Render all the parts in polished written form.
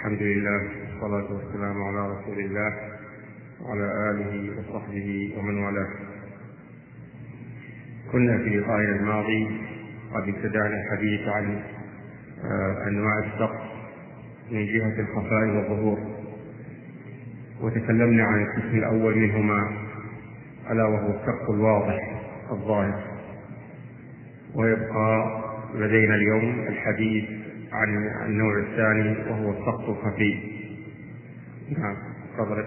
الحمد لله والصلاة والسلام على رسول الله وعلى آله وصحبه ومن والاه. كنا في لقائنا الماضي قد ابتدأنا الحديث عن أنواع السقط من جهة الخفاء والظهور، وتكلمنا عن القسم الأول منهما ألا وهو السقط الواضح الظاهر، ويبقى لدينا اليوم الحديث عن النوع الثاني وهو السقط الخفي. نعم، تفضل.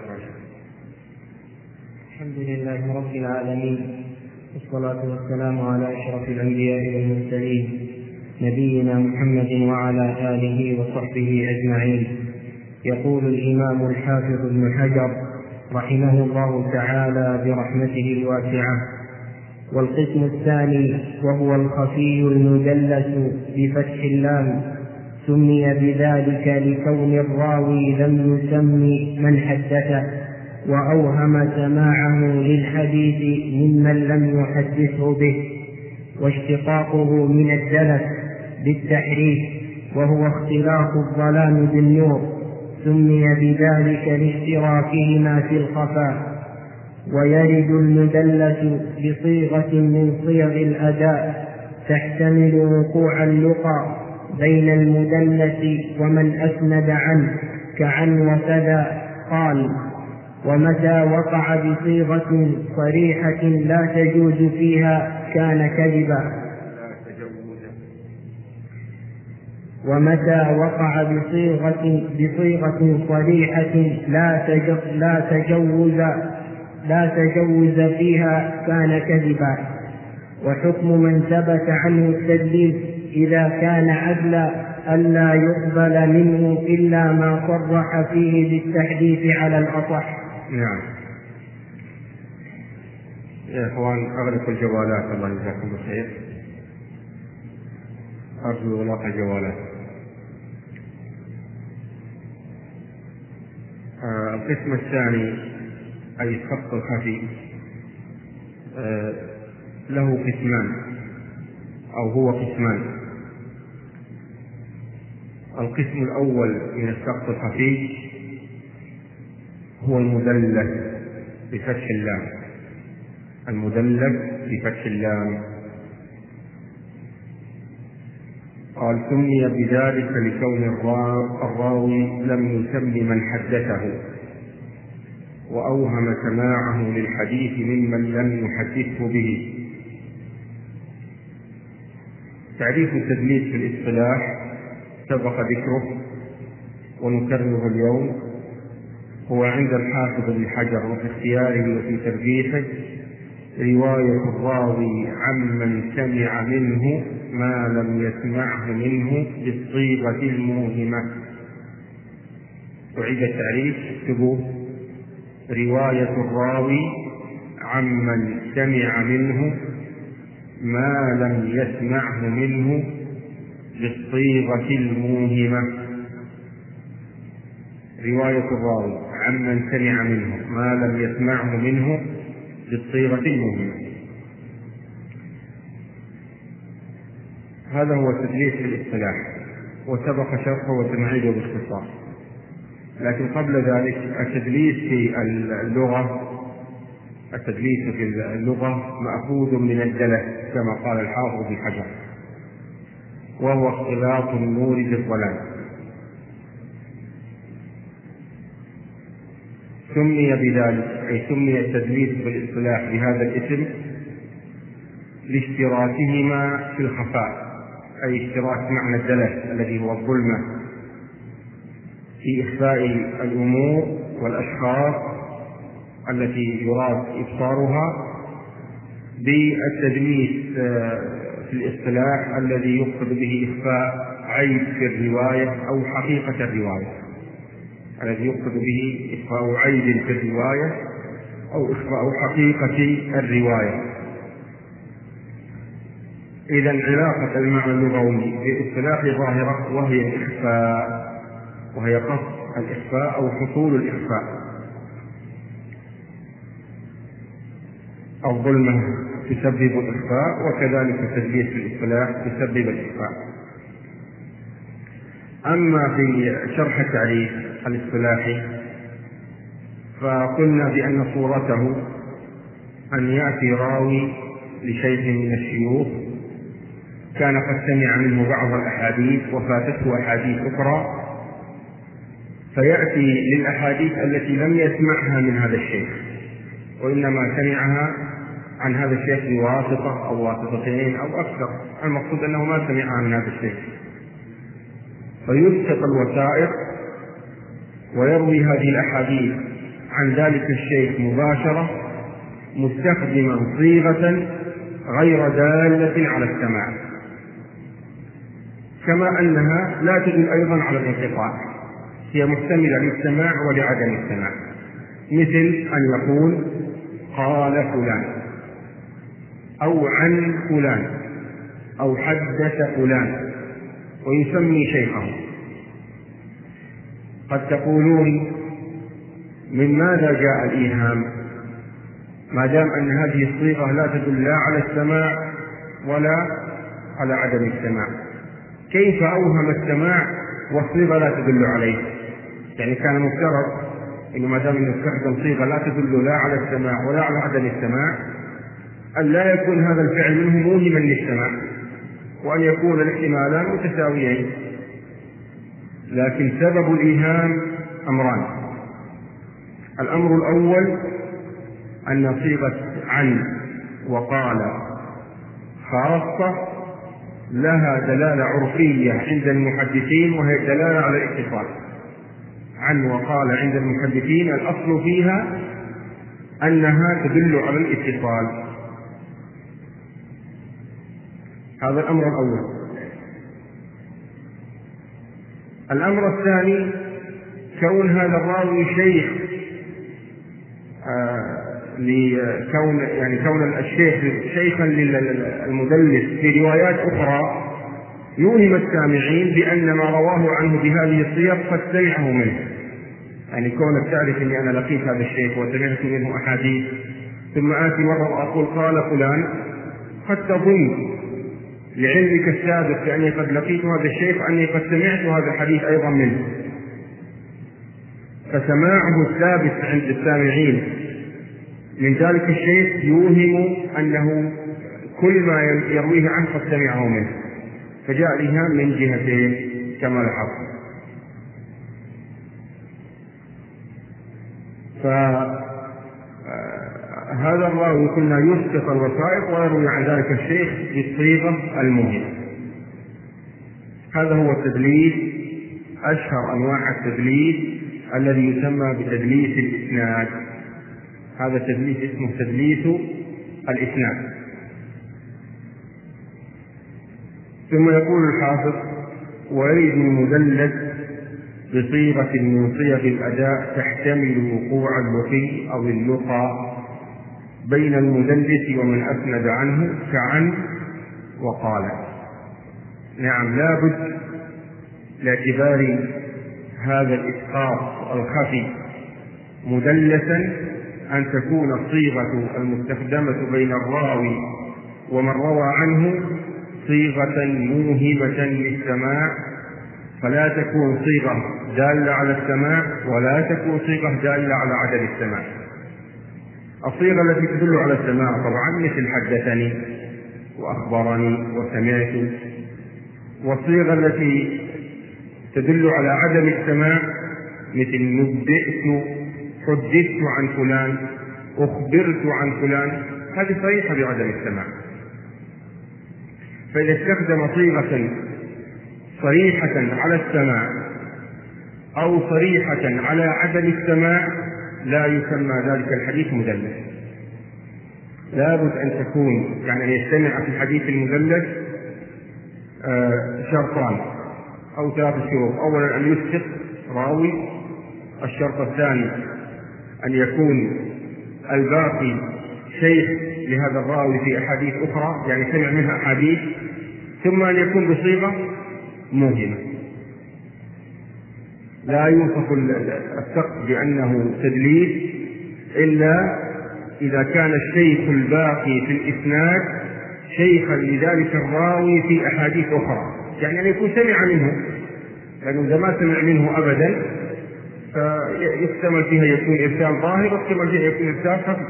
الحمد لله رب العالمين، والصلاة والسلام على أشرف الأنبياء والمرسلين نبينا محمد وعلى آله وصحبه أجمعين. يقول الإمام الحافظ ابن حجر رحمه الله تعالى برحمته الواسعة: والقسم الثاني وهو الخفي المدلس بفتح اللام، سمي بذلك لكون الراوي لم يسمي من حدثه وأوهم سماعه للحديث ممن لم يحدثه به، واشتقاقه من الدلس بالتحريف وهو اختلاط الظلام بالنور، سمي بذلك لاشتراكهما في الخفاء. ويرد المدلس بصيغة من صيغ الأداء تحتمل وقوع اللقى بين المدلس ومن أسند عنه، كعن وكذا. قال: ومتى وقع بصيغة صريحة لا تجوز فيها كان كذبا. ومتى وقع بصيغة صريحة لا تجوز فيها كان كذبا. وحكم من ثبت عنه التدليس إذا كان عدلا ألا يقبل منه إلا ما صرح فيه بالتحديث على الأصح. نعم يا إخوان، أغلق الجوالات، الله يجزاكم بالخير، أرجو إغلاق الجوالات. القسم الثاني أي السقط الخفي له قسمان أو هو قسمان. القسم الأول من السقط الخفي هو المدلس بفتح اللام. المدلس بفتح اللام قال: سمي بذلك لكون الراوي لم يسم من حدثه وأوهم سماعه للحديث ممن لم يحدثه به. تعريف التدليس في الاصطلاح سبق ذكره ونكرره اليوم. هو عند الحافظ ابن حجر وفي اختياره وفي ترجيحه رواية الراوي عمن سمع منه ما لم يسمعه منه بالصيغة الموهمة. أعيد التعريف، اكتبوا: رواية الراوي عمن سمع منه ما لم يسمعه منه بالصيغة الموهمة. رواية الراوي عمن سمع منه ما لم يسمعه منه بالصيغة الموهمة. هذا هو التدليس في الاصطلاح، وسبق شرحه وسنعيده باختصار. لكن قبل ذلك التدليس في اللغة مأخوذ من الدلس كما قال الحافظ ابن حجر، وهو اختلاط النور بالظلام. سمي بذلك أي سمي التدليس بالاصطلاح بهذا الاسم لاشتراكهما في الخفاء، أي اشتراك معنى الدلس الذي هو الظلمة في إخفاء الأمور والأشخاص التي يراد إبصارها، بالتدليس في الاصطلاح الذي يقصد به إخفاء عيب في الرواية أو حقيقة الرواية، الذي يقصد به إخفاء عيب في الرواية أو إخفاء حقيقة الرواية. إذن علاقة المعنى اللغوي بالاصطلاح ظاهرة، وهي الإخفاء، وهي قصد الإخفاء أو حصول الإخفاء. الظلمة تسبب الإخفاء، وكذلك التدليس في الاصطلاح تسبب الإخفاء. أما في شرح التعريف الاصطلاحي فقلنا بأن صورته أن يأتي راوي لشيخ من الشيوخ كان قد سمع منه بعض الأحاديث وفاتته أحاديث أخرى، فيأتي للأحاديث التي لم يسمعها من هذا الشيخ وإنما سمعها عن هذا الشيخ بواسطة أو واسطتين أو أكثر، المقصود أنه ما سمعها من هذا الشيخ، فيسقط الوسائط ويروي هذه الأحاديث عن ذلك الشيخ مباشرة مستخدما صيغة غير دالة على السماع، كما أنها لا تدل أيضا على الانقطاع، هي محتملة للسماع ولعدم السماع، مثل أن يقول قال فلان أو عن فلان أو حدث فلان ويسمي شيخه. قد تقولون من ماذا جاء الإيهام ما دام أن هذه الصيغة لا تدل لا على السماع ولا على عدم السماع؟ كيف أوهم السماع والصيغة لا تدل عليه؟ يعني كان مفترض إنه ما دام نستخدم صيغة لا تدل لا على السماع ولا على عدم السماع أن لا يكون هذا الفعل منه موهما للسماع وأن يكون الاحتمالان متساويين، لكن سبب الإيهام أمران. الأمر الأول أن صيغة عن وقال خاصة لها دلالة عرفية عند المحدثين وهي الدلالة على الاتصال. عن وقال عند المحدثين الأصل فيها أنها تدل على الاتصال، هذا الأمر الأول. الأمر الثاني كون هذا الراوي شيخ، كون الشيخ شيخا للمدلس في روايات أخرى يوهم السامعين بأن ما رواه عنه بهذه الصيغ قد سمعه منه. يعني كونك تعرف أني أنا لقيت هذا الشيخ وسمعت منه أحاديث ثم آتي مرة وأقول قال فلان، قد تظن لعلمك السابق بأني قد لقيت هذا الشيخ أني قد سمعت هذا الحديث أيضا منه، فسماعه الثابت عند السامعين من ذلك الشيخ يوهم أنه كل ما يرويه عنه قد سمعه منه، فجاء الإيهام من جهتين كما لاحظت. فهذا الراوي كنا يسقط الوثائق ويروي عن ذلك الشيخ بالصيغة الموهمة. هذا هو التدليس، أشهر أنواع التدليس الذي يسمى بتدليس الإسناد. هذا التدليس اسمه تدليس الإسناد. ثم يقول الحافظ ويرد المدلس بصيغة من صيغ الأداء تحتمل وقوع اللقي أو اللقى بين المدلس ومن أسند عنه كعن وقال. نعم، لا بد لاعتبار هذا الإسقاط الخفي مدلسا أن تكون الصيغة المستخدمة بين الراوي ومن روى عنه صيغة موهمة للسماع، فلا تكون صيغة دالة على السماع ولا تكون صيغة دالة على عدم السماع. الصيغة التي تدل على السماع طبعا مثل حدثني وأخبرني وسمعت، والصيغة التي تدل على عدم السماع مثل نبئت، حدثت عن فلان، أخبرت عن فلان، هذه صريحة بعدم السماع. فإذا استخدم صيغة صريحة على السماع أو صريحة على عدم السماع لا يسمى ذلك الحديث مدلس. لابد أن تكون يعني يجتمع في الحديث المدلس شرطان أو 3 شروط. أولا أن يسقط راوي، الشرط الثاني أن يكون الباقي شيخ لهذا الراوي في أحاديث أخرى يعني سمع منها أحاديث، ثم أن يكون بصيغة موهمة. لا يوصف السقط بأنه تدليس إلا إذا كان الشيخ الباقي في الإسناد شيخا لذلك الراوي في أحاديث أخرى، يعني أن يكون سمع منه لأنه إذا ما سمع منه أبدا فيحتمل فيها يكون إرسال ظاهر ويحتمل فيها يكون إرسال خفي.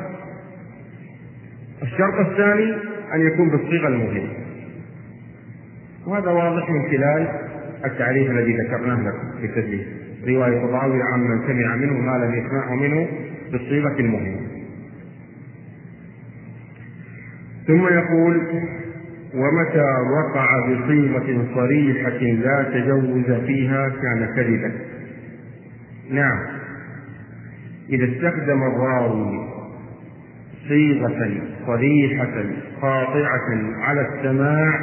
الشرط الثاني أن يكون بالصيغة المهمة، وهذا واضح من خلال التعريف الذي ذكرناه لكم في التدليس: رواية الراوي عن من سمع منه ما لم يسمعه منه بالصيغة المهمة. ثم يقول: ومتى وقع بصيغة صريحة لا تجوز فيها كان كذبا. نعم، إذا استخدم الراوي صيغة صريحة قاطعة على السماع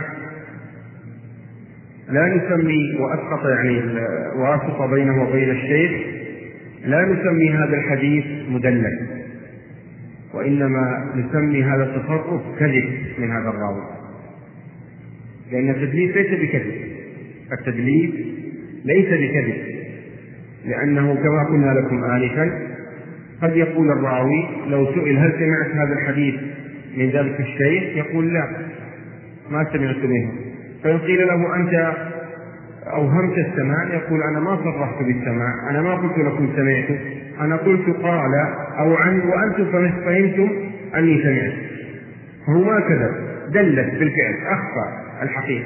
لا نسمي، وأسقط يعني واسطة بينه وبين الشيخ، لا نسمي هذا الحديث مدلس، وإنما نسمي هذا التصرف كذب من هذا الراوي، لأن التدليس ليس بكذب. التدليس ليس بكذب، لأنه كما قلنا لكم آنفا قد يقول الراوي لو سئل هل سمعت هذا الحديث من ذلك الشيخ يقول لا ما سمعت منه، فإن قيل له أنت أوهمت السماع يقول أنا ما صرحت بالسماع، أنا ما قلت لكم سمعت، أنا قلت قال أو عن وأنتم فهمتم أني سمعت. هو ما كذب، دلت بالفعل، أخفى الحقيقة.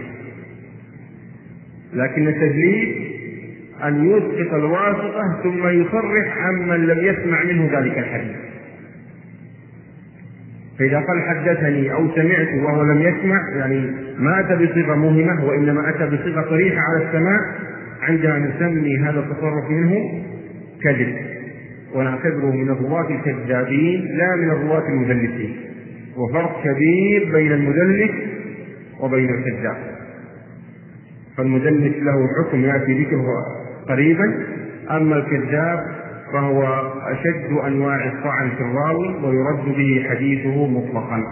لكن التدليس أن يسقط الواسطة ثم يصرح عمن لم يسمع منه ذلك الحديث. فإذا قال حدثني أو سمعت وهو لم يسمع، يعني ما أتى بصيغة موهمة وإنما أتى بصيغة صريحة على السماع، عندها نسمي هذا التصرف منه كذب، ونعتبره من الرواة الكذابين لا من الرواة المدلسين. وفرق كبير بين المدلس وبين الكذاب. فالمدلس له حكم يأتي ذكره قريبا، أما الكذاب فهو أشد أنواع الطعن في الراوي ويرد به حديثه مطلقا.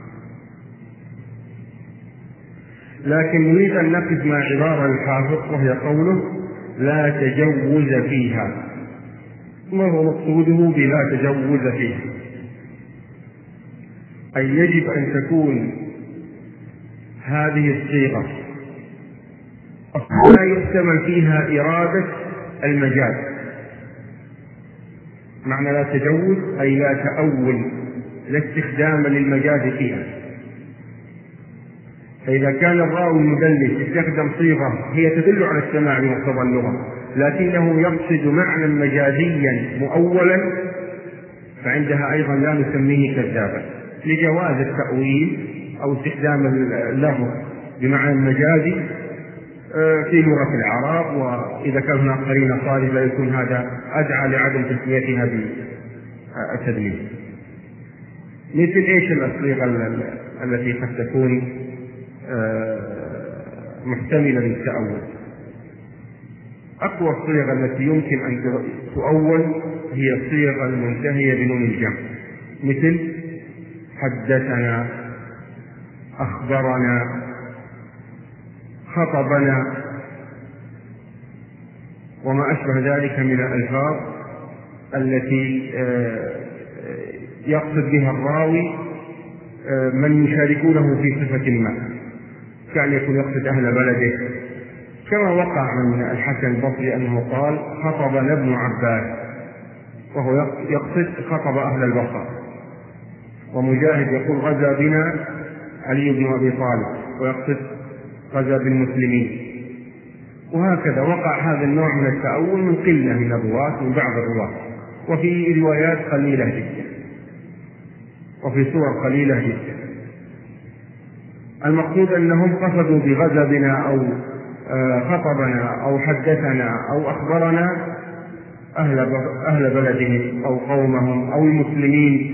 لكن نريد أن نقف مع عبارة الحافظ وهي قوله لا تجوز فيها. ما هو مقصوده بلا تجوز فيها؟ أي يجب أن تكون هذه الصيغة لا يحتمل فيها إرادة المجاز. معنى لا تجوز أي لا تأول، لا استخدام للمجاز فيها. فإذا كان الراوي المدلس يستخدم صيغة هي تدل على السماع بمقتضى اللغة لكنه يقصد معنى مجازيا مؤولا، فعندها أيضا لا نسميه كذابا، لجواز التأويل أو استخدام اللفظ بمعنى المجازي في لغة العرب، وإذا كان هناك قرينة صارفة يكون هذا أدعى لعدم تسميتها بالتدليس. مثل إيش الصيغة التي قد تكون محتملة للتأول؟ أقوى الصيغ التي يمكن أن تؤول هي الصيغة المنتهية بنون الجمع، مثل حدثنا، أخبرنا، خطبنا، وما أشبه ذلك من الألفاظ التي يقصد بها الراوي من يشاركونه في صفة ما، كان يكون يقصد أهل بلده، كما وقع من الحسن البصري أنه قال خطبنا ابن عباس، وهو يقصد خطب أهل البصر. ومجاهد يقول غزا بنا علي بن أبي طالب، ويقصد غزا بالمسلمين. وهكذا وقع هذا النوع من التأول من قلة من الرواة، من بعض الرواة، وفي روايات قليلة جدا، وفي صور قليلة جدا. المقصود أنهم قصدوا بغزا بنا أو خطبنا أو حدثنا أو أخبرنا أهل بلدهم أو قومهم أو المسلمين.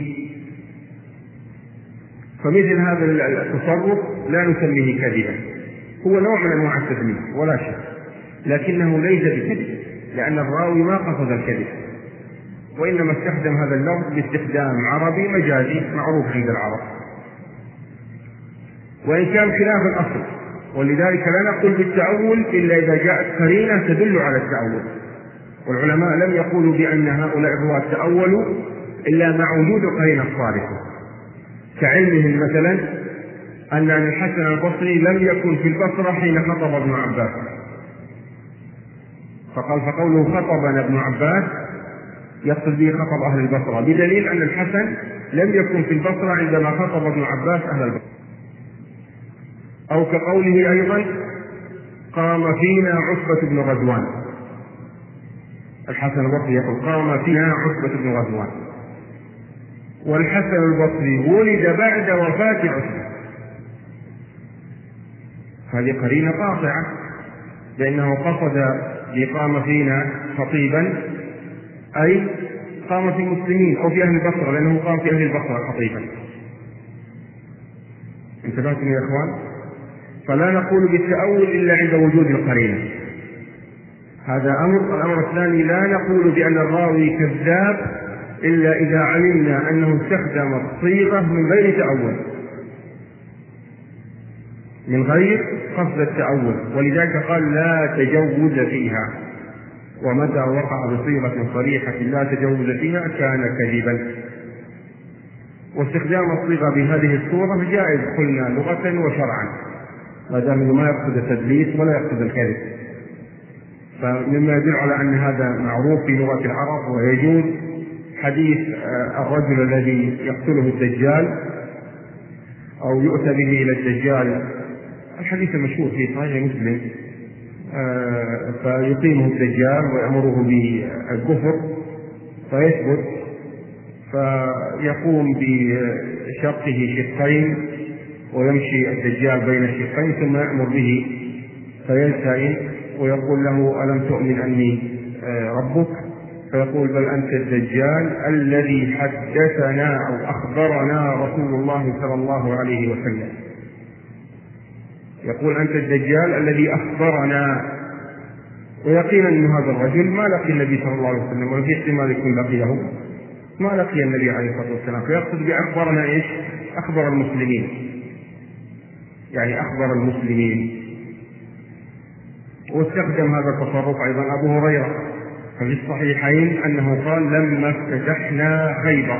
فمثل هذا التصرف لا نسميه كذبا، هو نوع من أنواع التدليس ولا شك، لكنه ليس بكذب، لأن الراوي ما قصد الكذب، وإنما استخدم هذا اللفظ باستخدام عربي مجازي معروف عند العرب، وإن كان خلاف الأصل. ولذلك لا نقول بالتأول إلا إذا جاءت قرينة تدل على التأول، والعلماء لم يقولوا بأن هؤلاء الرواة تأولوا إلا مع وجود قرينة صارفة، كعلمهم مثلا أن الحسن البصري لم يكن في البصرة حين خطب ابن عباس، فقوله خطبنا ابن عباس يقصد به خطب أهل البصرة، بدليل أن الحسن لم يكن في البصرة عندما خطب ابن عباس أهل البصرة. أو كقوله أيضا قام فينا عتبة بن غزوان، الحسن البصري يقول قام فينا عتبة بن غزوان، والحسن البصري ولد بعد وفاة عتبة. هذه قرينة قاطعة بأنه قصد بقام فينا خطيبا أي قام في المسلمين أو في أهل البصرة، لأنه قام في أهل البصرة خطيبا. انتبهتم يا إخوان؟ فلا نقول بالتأول إلا عند وجود القرينة، هذا أمر. الأمر الثاني لا نقول بأن الراوي كذاب إلا إذا علمنا أنه استخدم الصيغة من غير تأول، من غير قصد التأول، ولذلك قال لا تجوز فيها، ومتى وقع بصيغة صريحة لا تجوز فيها كان كذبا. واستخدام الصيغة بهذه الصورة جائز قلنا لغة وشرعا، ما دام ما يقصد التدليس ولا يقصد الكذب، فمما يدل على أن هذا معروف في لغة العرب. ويجوز حديث الرجل الذي يقتله الدجال أو يؤتى به إلى الدجال، الحديث المشهور في صحيح مسلم، فيقيمه الدجال ويأمره بالكفر فيثبت، فيقوم بشقه شقين ويمشي الدجال بين الشقين ثم يأمر به فيلتئم ويقول له ألم تؤمن أني ربك؟ فيقول بل أنت الدجال الذي حدثنا أو أخبرنا رسول الله صلى الله عليه وسلم. يقول أنت الدجال الذي أخبرنا، ويقينا أن هذا الرجل ما لقي النبي صلى الله عليه وسلم، وفي احتمال يكون لقيه، ما لقي النبي عليه الصلاة والسلام، فيقصد بأخبرنا إيش؟ أخبر المسلمين، يعني أخبر المسلمين. واستخدم هذا التصرف أيضا أبو هريرة ففي الصحيحين أنه قال لما افتتحنا خيبر،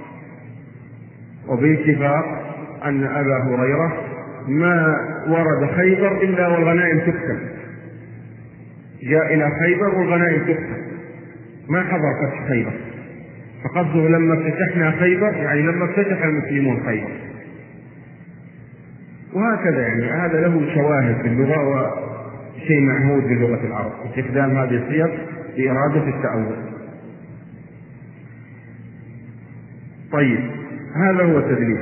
وباتفاق أن أبا هريرة ما ورد خيبر إلا والغنائم تقسم، جاء إلى خيبر والغنائم تقسم، ما حضر فتح خيبر، فقصده لما افتتحنا خيبر يعني لما افتتح المسلمون خيبر. وهكذا يعني هذا له شواهد في اللغة وشيء معهود بلغة العرب استخدام هذه الصيغ لإرادة التأول. طيب هذا هو التدليس.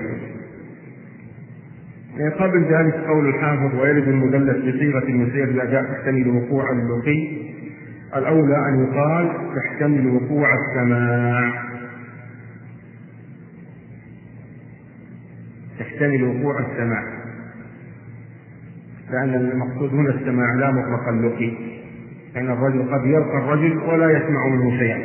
قبل ذلك قول الحافظ ويرد المدلس بصيغة المسير الأداء تحتمل وقوع اللقي، الأولى أن يقال تحتمل وقوع السماع، تحتمل وقوع السماع، لأن المقصود هنا السماع لا مطلق اللقي، لأن الرجل قد يلقى الرجل ولا يسمع منه شيئا.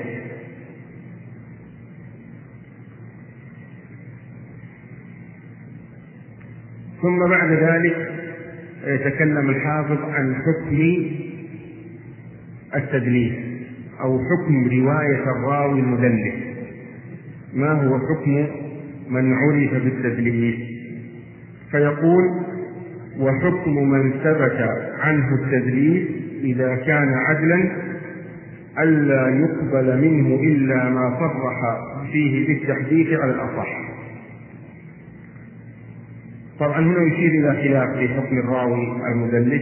ثم بعد ذلك يتكلم الحافظ عن حكم التدليس أو حكم رواية الراوي المدلس. ما هو حكم من عرف بالتدليس؟ فيقول وحكم من ثبت عنه التدليس إذا كان عدلا ألا يقبل منه إلا ما صرح فيه بالتحديث على الأصح. طبعا هنا يشير إلى خلاف في حكم الراوي المدلس،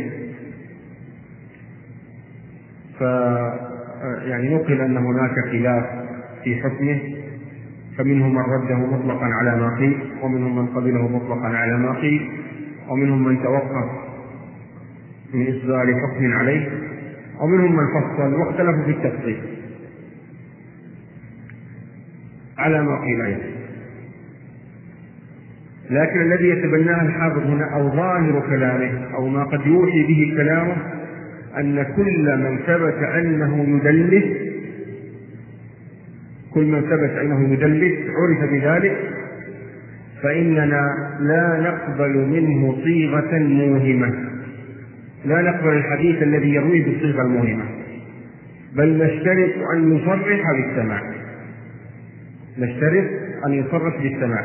يعني نقل أن هناك خلاف في حكمه، فمنهم من رده مطلقا على ما قيل، ومنهم من قبله مطلقا على ما قيل، ومنهم من توقف من إصدار حكم عليه، ومنهم من فصل واختلفوا في التفصيل على ما قيل أيضا. لكن الذي يتبناه الحافظ هنا أو ظاهر كلامه أو ما قد يوحي به كلامه أن كل من ثبت أنه يدلس، كل من ثبت أنه يدلس عرف بذلك، فإننا لا نقبل منه صيغة موهمة، لا نقبل الحديث الذي يرويه بالصيغة الموهمة، بل نشترط أن يصرح بالسماع، نشترط أن يصرح بالسماع.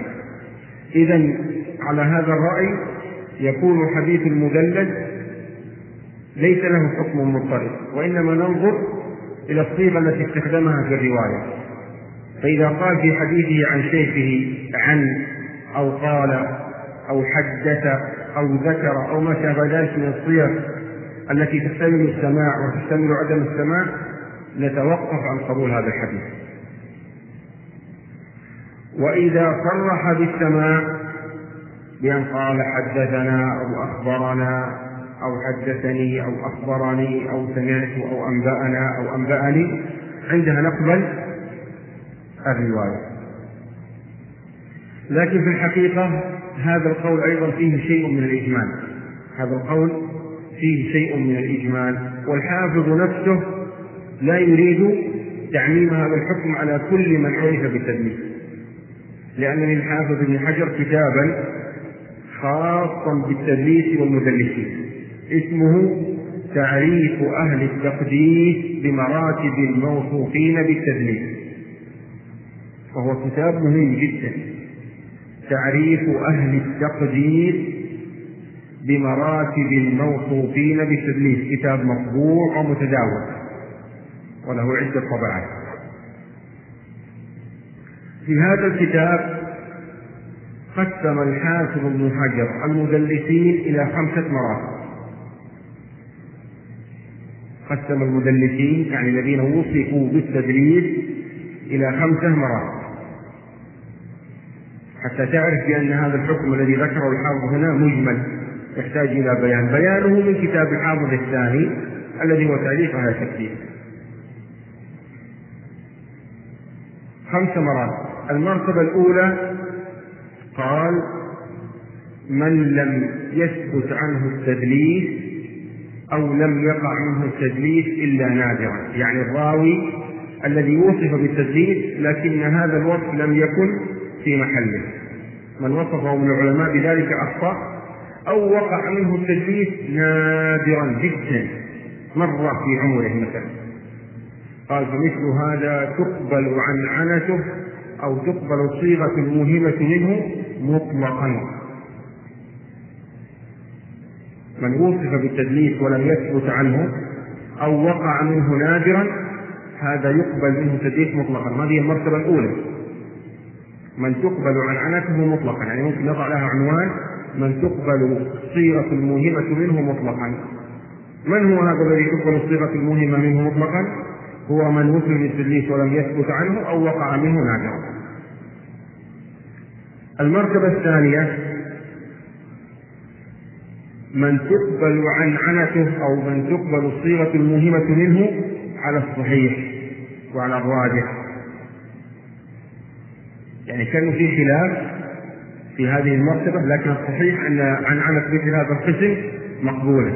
إذن على هذا الرأي يكون حديث المدلس ليس له حكم مضطرب، وإنما ننظر إلى الصيغة التي استخدمها في الرواية. فإذا قال في حديثه عن شيخه عن أو قال أو حدث أو ذكر أو ما شابه ذلك من الصيغ التي تحتمل السماع وتحتمل عدم السماع، نتوقف عن قبول هذا الحديث. وإذا صرح بالسماع بأن قال حدثنا أو أخبرنا أو حدثني أو أخبرني أو سمعت أو أنبأنا أو أنبأني، عندها نقبل الرواية. لكن في الحقيقة هذا القول أيضا فيه شيء من الإجمال، هذا القول فيه شيء من الإجمال، والحافظ نفسه لا يريد تعميم هذا الحكم على كل من عرف بالتدليس، لأن للحافظ ابن حجر كتابا خاصا بالتدليس والمدلسين اسمه تعريف أهل التقديس بمراتب الموصوفين بالتدليس، وهو كتاب مهم جدا. تعريف أهل التقديس بمراتب الموصوفين بالتدليس، كتاب مطبوع ومتداول وله عدة طبعات. في هذا الكتاب قسم الحافظ ابن حجر المدلسين إلى 5 مراتب. قسم المدلسين يعني الذين وصفوا بالتدليس إلى 5 مراتب، حتى تعرف بأن هذا الحكم الذي ذكره الحافظ هنا مجمل يحتاج إلى بيانه من كتاب الحافظ الثاني الذي هو تعريف أهل التقديس. 5 مراتب. المرتبة الأولى قال من لم يثبت عنه التدليس أو لم يقع منه التدليس إلا نادرا، يعني الراوي الذي وصف بالتدليس لكن هذا الوصف لم يكن في محله، من وصفه من العلماء بذلك أخطأ، أو وقع منه التدليس نادرا جدا مرة في عمره مثلا. قال فمثل هذا تقبل عنعنته أو تقبل الصيغة الموهمة منه مطلقا. من وصف بالتدليس ولم يثبت عنه أو وقع منه نادرا هذا يقبل منه تدليس مطلقا. هذه المرتبة الأولى، من تقبل عنعنته مطلقا، يعني ممكن نضع لها عنوان من تقبل الصيغة الموهمة منه مطلقا. من هو هذا الذي تقبل الصيغة الموهمة منه مطلقا؟ هو من وصف بالتدليس ولم يثبت عنه أو وقع منه نادرا. المرتبة الثانية من تقبل عنعنته أو من تقبل الصيغة الموهمة منه على الصحيح وعلى الراجح، يعني كان في خلاف في هذه المرتبة، لكن الصحيح أن عنعنة مثل هذا القسم مقبولة.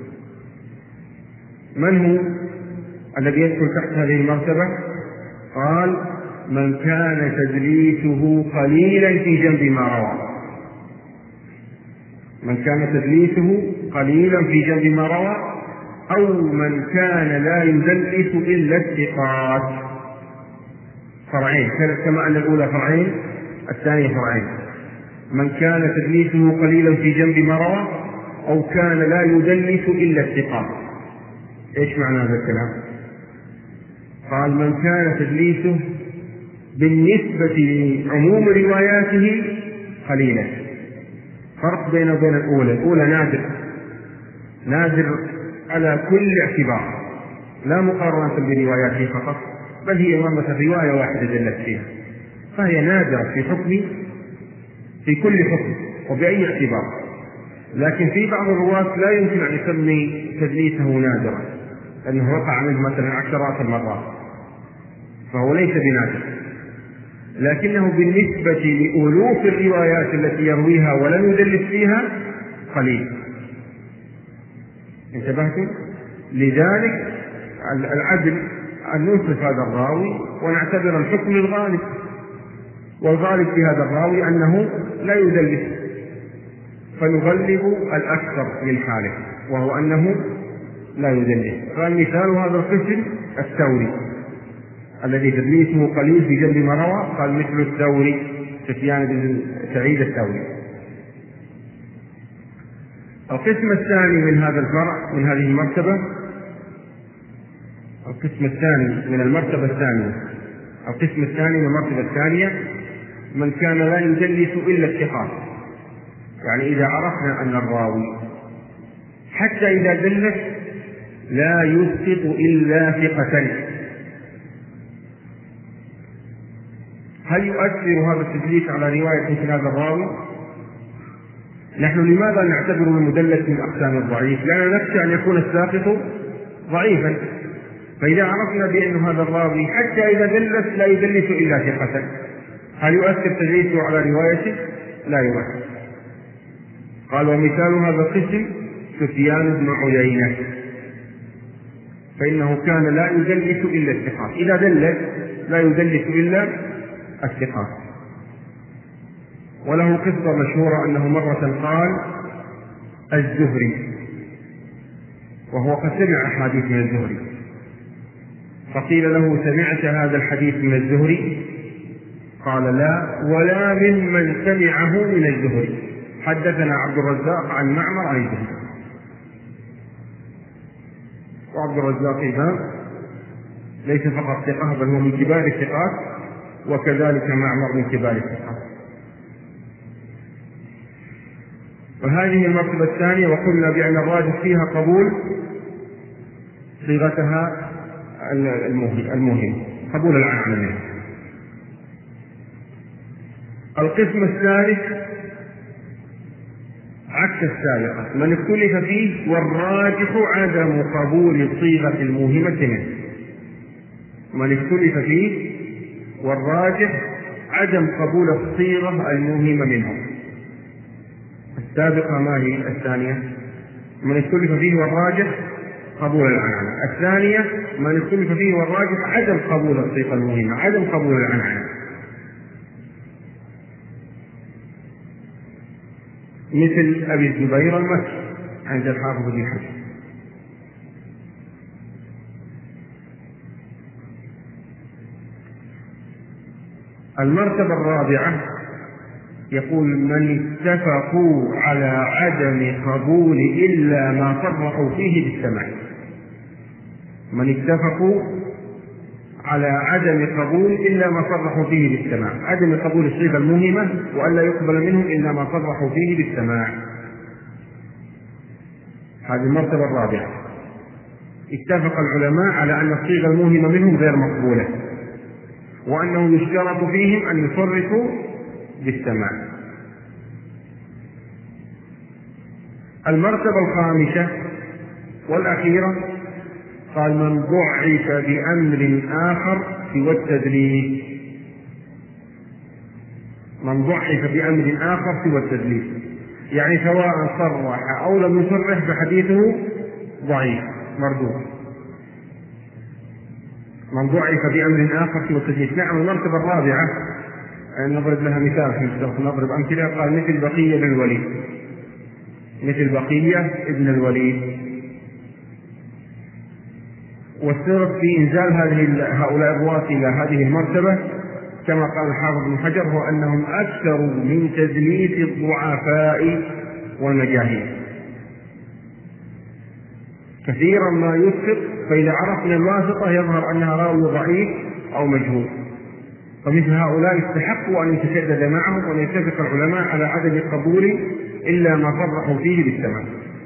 من هو الذي يدخل تحت هذه المرتبة؟ قال من كان تدليسه قليلا في جنب ما روى، من كان تدليسه قليلا في جنب ما روى، أو من كان لا يدلس إلا الثقات. فرعين، كما أن الأولى فرعين الثانية فرعين. من كان تدليسه قليلا في جنب ما روى أو كان لا يدلس إلا الثقات. إيش معنى هذا الكلام؟ قال من كان تدليسه بالنسبة لعموم رواياته قليلا. فرق بينه وبين الأولى نادر، نادر على كل اعتبار، لا مقارنة برواياته فقط، بل هي مثلا رواية واحدة دلت فيها، فهي نادرة في حكم، في كل حكم وبأي اعتبار. لكن في بعض الرواة لا يمكن أن يسمي تدليسه نادرا لأنه وقع منه مثلا 10 مرات، فهو ليس بنادر، لكنه بالنسبة لألوف الروايات التي يرويها ولم يدلس فيها قليل. انتبهتم؟ لذلك العدل أن ننصف هذا الراوي ونعتبر الحكم الغالب، والغالب في هذا الراوي أنه لا يدلس، فنغلب الأكثر من حاله وهو أنه لا يدلس. فالمثال هذا القسم الثوري الذي تدليسه قليل في جنب ما روى، قال مثل الثوري سفيان بن سعيد الثوري. القسم الثاني من هذا الفرع، من هذه المرتبة، القسم الثاني من المرتبة الثانية، القسم الثاني من المرتبة الثانية من كان لا يدلس إلا الثقات. يعني إذا عرفنا أن الراوي حتى إذا دلس لا يسقط إلا ثقة، هل يؤثر هذا التدليس على رواية مثل هذا الراوي؟ نحن لماذا نعتبر المدلس من أقسام الضعيف؟ لأننا نخشى أن يكون الساقط ضعيفا. فإذا عرفنا بأن هذا الراوي حتى إذا دلس لا يدلس إلا ثقة، هل يؤثر تدليسه على روايته؟ لا يؤثر. قال: ومثال هذا القسم سفيان بن عيينة، فإنه كان لا يدلس إلا الثقات، إذا دلس لا يدلس إلا الثقات. وله قصة مشهورة أنه مرة قال الزهري، وهو قد سمع أحاديث من الزهري، فقيل له: سمعت هذا الحديث من الزهري؟ قال: لا، ولا ممن سمعه من الزهري، حدثنا عبد الرزاق عن معمر عن الزهري. وعبد الرزاق إمام ليس فقط ثقة، بل هو من كبار الثقات، وكذلك معمر من كبار الثقات. وهذه المرتبة الثانية، وقلنا بأن الراجح فيها قبول صيغتها الموهم، قبول العنعنة منها. القسم الثالث عكس السابقة، من اختلف فيه والراجح عدم قبول الصيغة الموهمة منه. من اختلف فيه والراجح عدم قبول الصيغة الموهمة منه. السابقة ما هي؟ الثانية من اختلف فيه والراجح قبول العنعنة، الثانية من اختلف فيه والراجح عدم قبول الصيغة الموهمة، عدم قبول العنعنة. مثل أبي الزبير المكي عند الحافظ بن حجر. المرتبة الرابعة يقول: من اتفقوا على عدم قبول إلا ما صرحوا فيه بالسماع. من اتفقوا على عدم قبول إلا ما صرحوا فيه بالسماع، عدم قبول الصيغة الموهمة وألا يقبل منهم إلا ما صرحوا فيه بالسماع. هذه المرتبة الرابعة. اتفق العلماء على أن الصيغة الموهمة منهم غير مقبولة، وأنه يشترط فيهم أن يصرحوا بالسماع. المرتبة الخامسة والأخيرة قال: من ضعف بأمر آخر سوى التدليس. من ضعف بأمر آخر سوى التدليس، يعني سواء صرح أو لم يصرح فحديثه ضعيف مردود. من ضعف بأمر آخر سوى التدليس. نعم. المرتبة الرابعة نضرب لها مثال في نضرب أمثلة. قال: مثل بقية بن الوليد، مثل بقية ابن الوليد. والسبب في إنزال هؤلاء الرواة إلى هذه المرتبة كما قال الحافظ بن حجر هو أنهم أكثر من تدليس الضعفاء والمجاهيل، كثيرا ما يسقط، فإذا عرفنا الواسطة يظهر أنها راوي ضعيف أو مجهول. فمثل هؤلاء يستحقوا أن يتشدد معهم وأن يتفق العلماء على عدم القبول إلا ما صرحوا فيه بالسماع.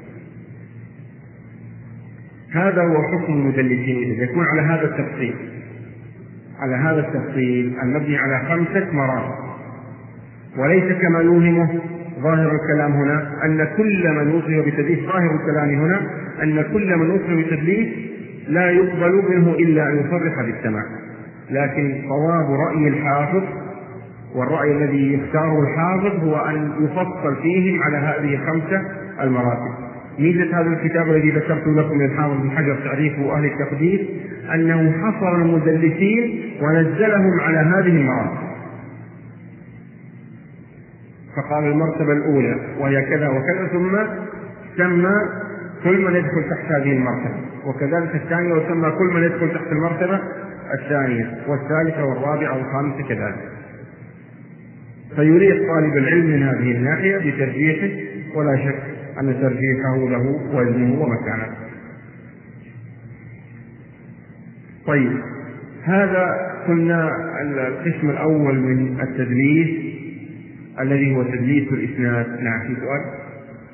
هذا هو حكم المدلسين إذا يكون على هذا التفصيل، على هذا التفصيل المبني على 5 مراتب. وليس كما يوهمه ظاهر الكلام هنا أن كل من وصف بتدليس، ظاهر الكلام هنا أن كل من وصف بتدليس لا يقبل منه إلا أن يصرح بالسماع. لكن صواب رأي الحافظ والرأي الذي يختاره الحافظ هو أن يفصل فيهم على هذه 5 المراتب. ميزة هذا الكتاب الذي ذكرت لكم من الحافظ بن حجر تعريفه أهل التقديس أنه حصر المدلسين ونزلهم على هذه المراتب، فقال المرتبة الأولى وهي كذا وكذا، ثم سمى كل من يدخل تحت هذه المرتبة، وكذلك الثانية وسمى كل من يدخل تحت المرتبة الثانية والثالثة والرابعة والخامسة كذلك. فيريد طالب العلم من هذه الناحية بترجيحه ولا شك أن ترجيحه له وزنه ومكانه. طيب، هذا قلنا القسم الأول من التدليس الذي هو تدليس الإسناد. نعم، في سؤال؟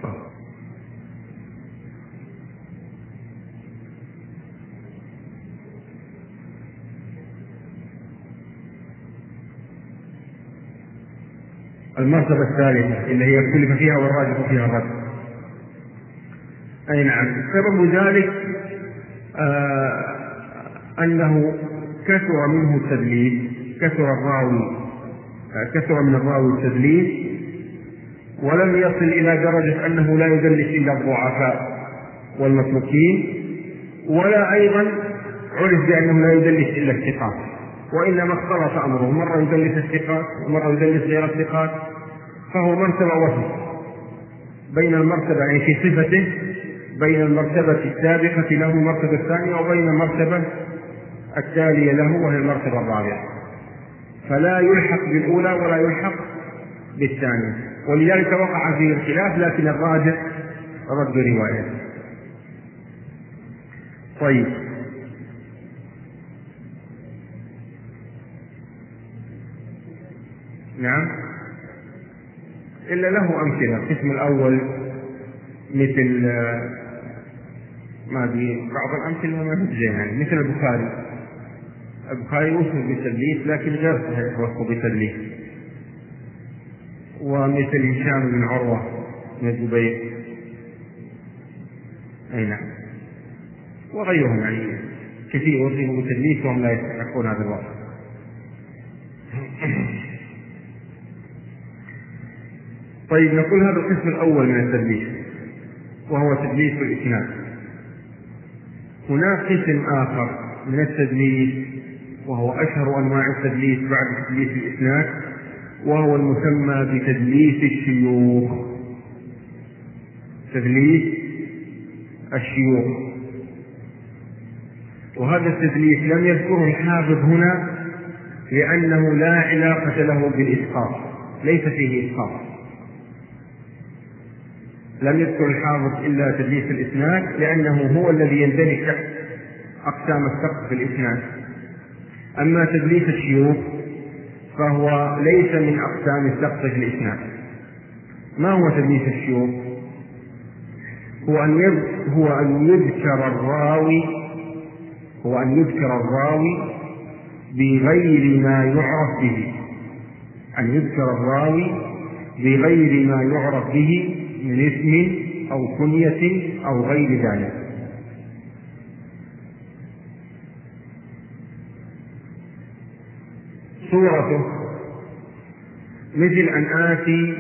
المرتبة الثالثة اللي هي اختلف فيها والراجح فيها الرد. أي نعم، سبب ذلك أنه كثر منه التدليس، كثر من الراوي التدليس، ولم يصل إلى درجة أنه لا يدلس إلا الضعفاء والمتروكين، ولا أيضا عرف بأنه لا يدلس إلا الثقات، وإنما اختلط أمره، مرة يدلس الثقات ومرة يدلس غير الثقات، فهو مرتبة وسط بين المرتبة، يعني في صفته بين المرتبة السابقة له المرتبة الثانية وبين المرتبة التالية له وهي المرتبة الرابعة، فلا يلحق بالأولى ولا يلحق بالثانية، ولذلك وقع فيه الخلاف، لكن الراجح رد رواية. طيب، نعم، إلا له أمثلة. القسم الأول مثل بعض الأمثلة ما تجزي، يعني مثل البخاري وصف بالتدليس لكن غير صحيح وصف بالتدليس، ومثل هشام بن عروة بن الزبير، أي نعم، وغيرهم، يعني كثير وصفوا بالتدليس وهم لا يستحقون هذا الوصف. طيب، نقول هذا القسم الأول من التدليس وهو تدليس الإسناد. هناك قسم آخر من التدليس وهو أشهر أنواع التدليس بعد تدليس الإسناد، وهو المسمى بتدليس الشيوخ. تدليس الشيوخ، وهذا التدليس لم يذكره الحافظ هنا لأنه لا علاقة له بالإسقاط، ليس فيه إسقاط. لم يذكر الحافظ إلا تدليس الإسناد لأنه هو الذي يندرج تحت أقسام السقط في الإسناد. أما تدليس الشيوخ فهو ليس من أقسام السقط في الإسناد. ما هو تدليس الشيوخ؟ هو أن يذكر الراوي بغير ما يعرف به، أن يذكر الراوي بغير ما يعرف به من اسم أو كنية أو غير ذلك. صورته مثل أن آتي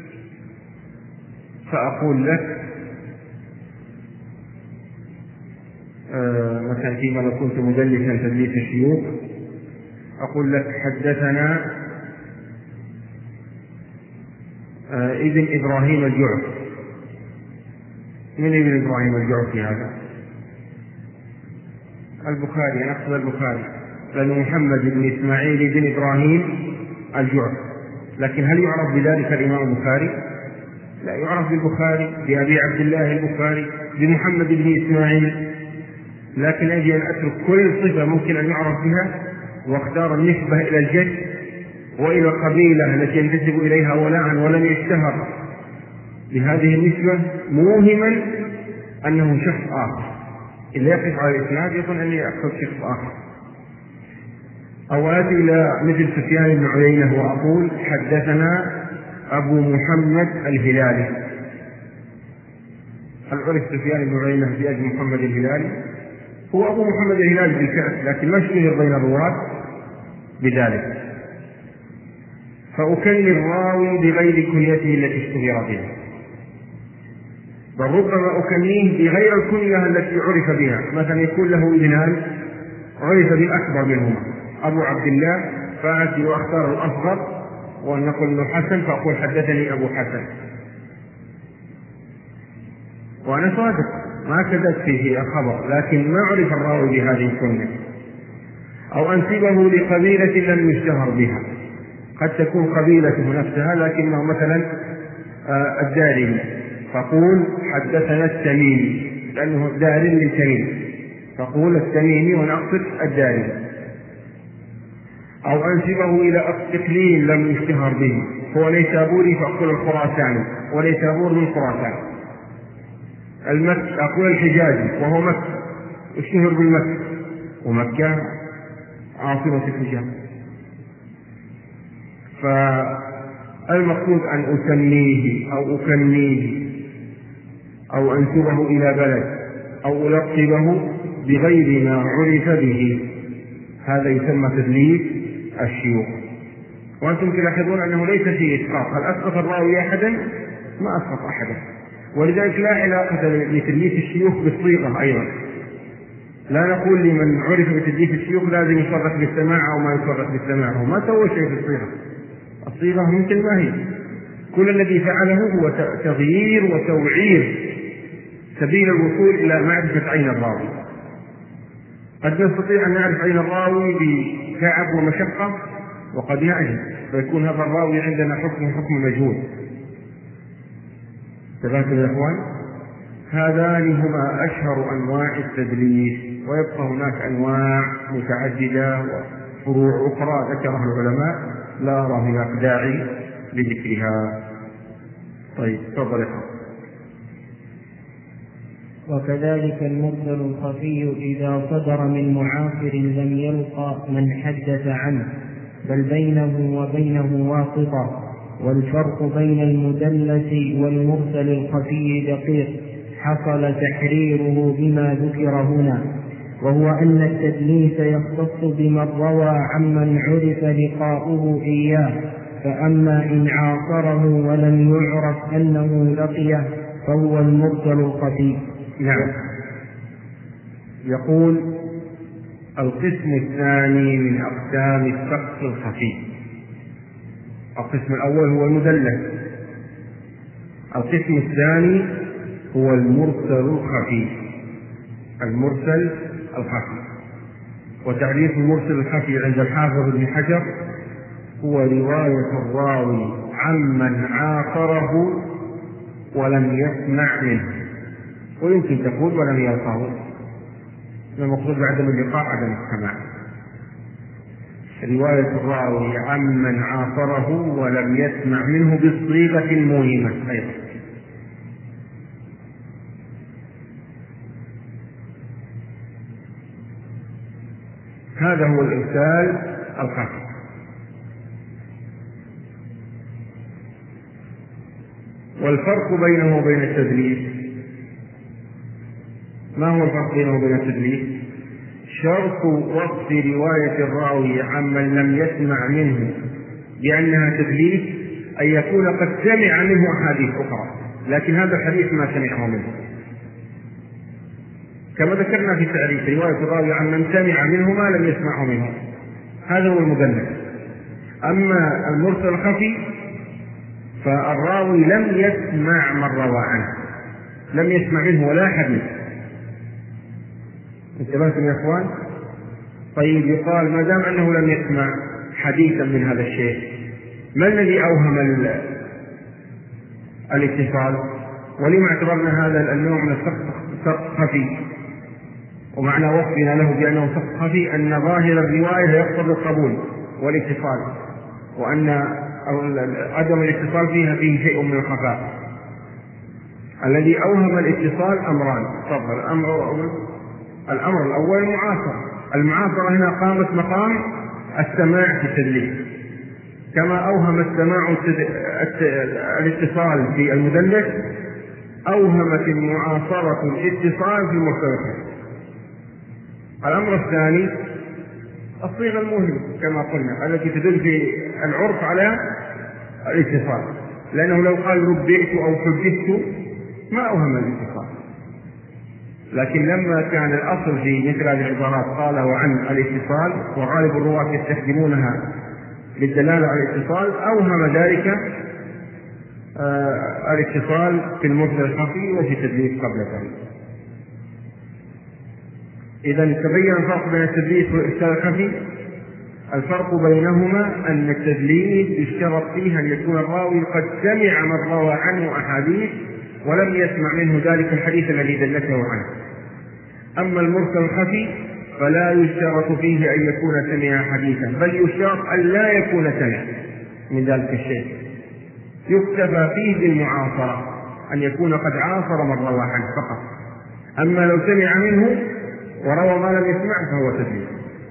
فأقول لك مثلا فيما لو كنت مدلسا تدليس الشيوخ، أقول لك حدثنا ابن إبراهيم الجعفي. من ابن إبراهيم الجعفي هذا؟ البخاري، أنا أقصد البخاري، لأن محمد بن إسماعيل بن إبراهيم الجعفي. لكن هل يعرف بذلك الإمام البخاري؟ لا يعرف بالبخاري، بأبي عبد الله البخاري، بمحمد بن إسماعيل. لكن أجي أن أترك كل صفة ممكن أن يعرف بها واختار النسبة إلى الجد وإلى القبيلة التي ينتسب إليها ولاء ولم يشتهر بهذه النسبة، موهما أنه شخص آخر. إذا يقف على الإسناد يظن أني أقصد شخص آخر. أو آتي إلى مثل سفيان بن عيينة وأقول حدثنا أبو محمد الهلالي. هل عرف سفيان بن عيينة بأبي محمد الهلالي؟ هو أبو محمد الهلالي بالفعل، لكن ما اشتهر بين الرواة بذلك، فأكني الراوي بغير كنيته التي اشتهر بها، بل ربما أكنيه بغير الكنية التي عرف بها. مثلا يكون له ابنان عرف بالأكبر منهما أبو عبد الله، فآتي وأختار الأصغر ونقول له حسن فأقول حدثني أبو حسن، وأنا صادق ما كذبت فيه الخبر، لكن ما عرف الراوي بهذه الكنية. أو أنسبه لقبيلة لم يشتهر بها، قد تكون قبيلته نفسها لكنه مثلا الدارمي فقول حدثنا التميمي لأنه دار للتميم، فقول التميمي ونقصد الداري. أو أنسبه إلى إقليم لم يشتهر به، هو نيسابوري فأقول الخراساني، ونيسابور من خراسان. أقول الحجازي وهو مكة، يشتهر بالمكة، ومكة عاصمة الحجاز. فالمقصود أن أسميه أو أكنيه أو أنسبه إلى بلد أو ألقبه بغير ما عرف به، هذا يسمى تدليس الشيوخ. وأنتم تلاحظون أنه ليس فيه إسقاط، هل أسقط الراوي أحدا؟ ما أسقط أحدا. ولذلك لا علاقة لتدليس الشيوخ بالصيغة أيضا. لا نقول لمن عرف بتدليس الشيوخ لازم يصرح بالسماع أو ما يصرح بالسماع، هو ما سوى شيء في الصيغة، الصيغة مثل ما هي. كل الذي فعله هو تغيير وتوعير سبيل الوصول إلى معرفة عين الراوي. قد نستطيع أن نعرف عين الراوي بتعب ومشقة، وقد يعجز فيكون هذا الراوي عندنا حكم مجهول. تباكم يا إخوان، هذان هما أشهر أنواع التدليس، ويبقى هناك أنواع متعددة وفروع أخرى ذكرها العلماء لا أرى هناك داعي لذكرها. طيب تفضل. وكذلك المرسل الخفي إذا صدر من معاصر لم يلقى من حدث عنه، بل بينه وبينه واسطة. والفرق بين المدلس والمرسل الخفي دقيق حصل تحريره بما ذكر هنا، وهو أن التدليس يختص بمن روى عمن عرف لقاؤه إياه، فأما إن عاصره ولم يعرف أنه لقيه فهو المرسل الخفي. نعم. يقول القسم الثاني من أقسام السقط الخفي. القسم الأول هو المدلس، القسم الثاني هو المرسل الخفي. المرسل الخفي، وتعريف المرسل الخفي عند الحافظ ابن حجر هو رواية الراوي عمن عاصره ولم يسمع منه، ويمكن تقول ولم يلقه، المقصود بعدم اللقاء عدم السماع. رواية الراوي عمن عاصره ولم يسمع منه بالصيغة الموهمة أيضا. هذا هو الإرسال الخفي. والفرق بينه وبين التدليس، ما هو الفرق بينه وبين التدليس؟ شرط وصف رواية الراوي عمن لم يسمع منه بأنها تدليس أن يكون قد سمع منه أحاديث أخرى، لكن هذا الحديث ما سمعه منه، كما ذكرنا في التعريف رواية الراوي عمن سمع منه ما لم يسمعه منه، هذا هو المدلس. أما المرسل الخفي فالراوي لم يسمع من روى عنه، لم يسمع منه ولا حديث. انتبهتم يا اخوان؟ طيب يقال ما دام انه لم يسمع حديثا من هذا الشيء، ما الذي اوهم الاتصال؟ ولما اعتبرنا هذا النوع من السقط خفي؟ ومعنى وصفنا له بانه سقط خفي ان ظاهر الروايه يقتضي القبول والاتصال، وان عدم الاتصال فيها فيه شيء من الخفاء. الذي اوهم الاتصال امران. تفضل. الأمر الأول المعاصرة هنا قامت مقام السماع في التدليس، كما أوهم السماع الاتصال في المدلس، أوهمت المعاصرة الاتصال في المرسل. الأمر الثاني الصيغة الموهمة كما قلنا التي تدل في العرف على الاتصال، لأنه لو قال ربئت أو حدثت ما أوهم الاتصال، لكن لما كان الأصل في مثل هذه العبارات قال وعن الاتصال، وغالب الرواة يستخدمونها للدلالة على الاتصال، أوهم ذلك الاتصال في المرسل الخفي وفي التدليس قبل ذلك. إذا تبين الفرق بين التدليس والإرسال الخفي. الفرق بينهما أن التدليس يشترط فيه أن يكون الراوي قد سمع من روى عنه أحاديث ولم يسمع منه ذلك الحديث الذي دلته عنه. أما المرسل الخفي فلا يشترط فيه أن يكون سمع حديثا، بل يشترط أن لا يكون سمع من ذلك الشيء، يكتفى فيه بالمعاصرة، أن يكون قد عاصر من روى عنه فقط. أما لو سمع منه وروى ما لم يسمع فهو تدليس.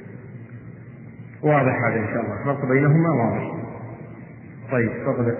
واضح هذا إن شاء الله، الفرق بينهما واضح. طيب تفضل.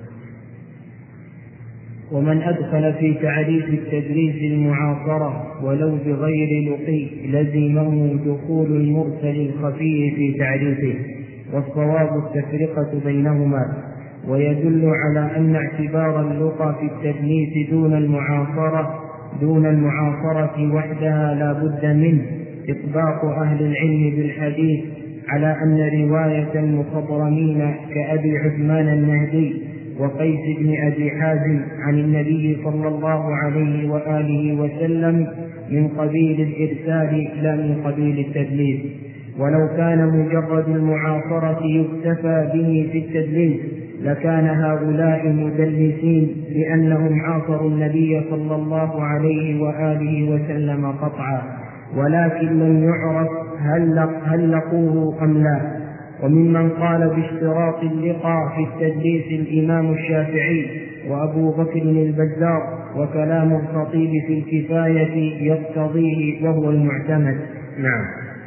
ومن أدخل في تعريف التدليس المعاصرة ولو بغير لقي لزمه دخول المرسل الخفي في تعريفه، والصواب التفرقة بينهما. ويدل على أن اعتبار اللقى في التدليس دون المعاصرة وحدها لا بد منه إطباق أهل العلم بالحديث على أن رواية المخضرمين كأبي عثمان النهدي وقيس بن أبي حازم عن النبي صلى الله عليه وآله وسلم من قبيل الإرسال لا من قبيل التدليس. ولو كان مجرد المعاصرة يكتفى به في التدليس لكان هؤلاء مدلسين لأنهم عاصروا النبي صلى الله عليه وآله وسلم قطعا، ولكن لم يعرف هل لقوه أم لا. وممن قال باشتراط اللقاء في التدليس الإمام الشافعي وأبو بكر البزار، وكلام الخطيب في الكفاية يقتضيه وهو المعتمد. نعم.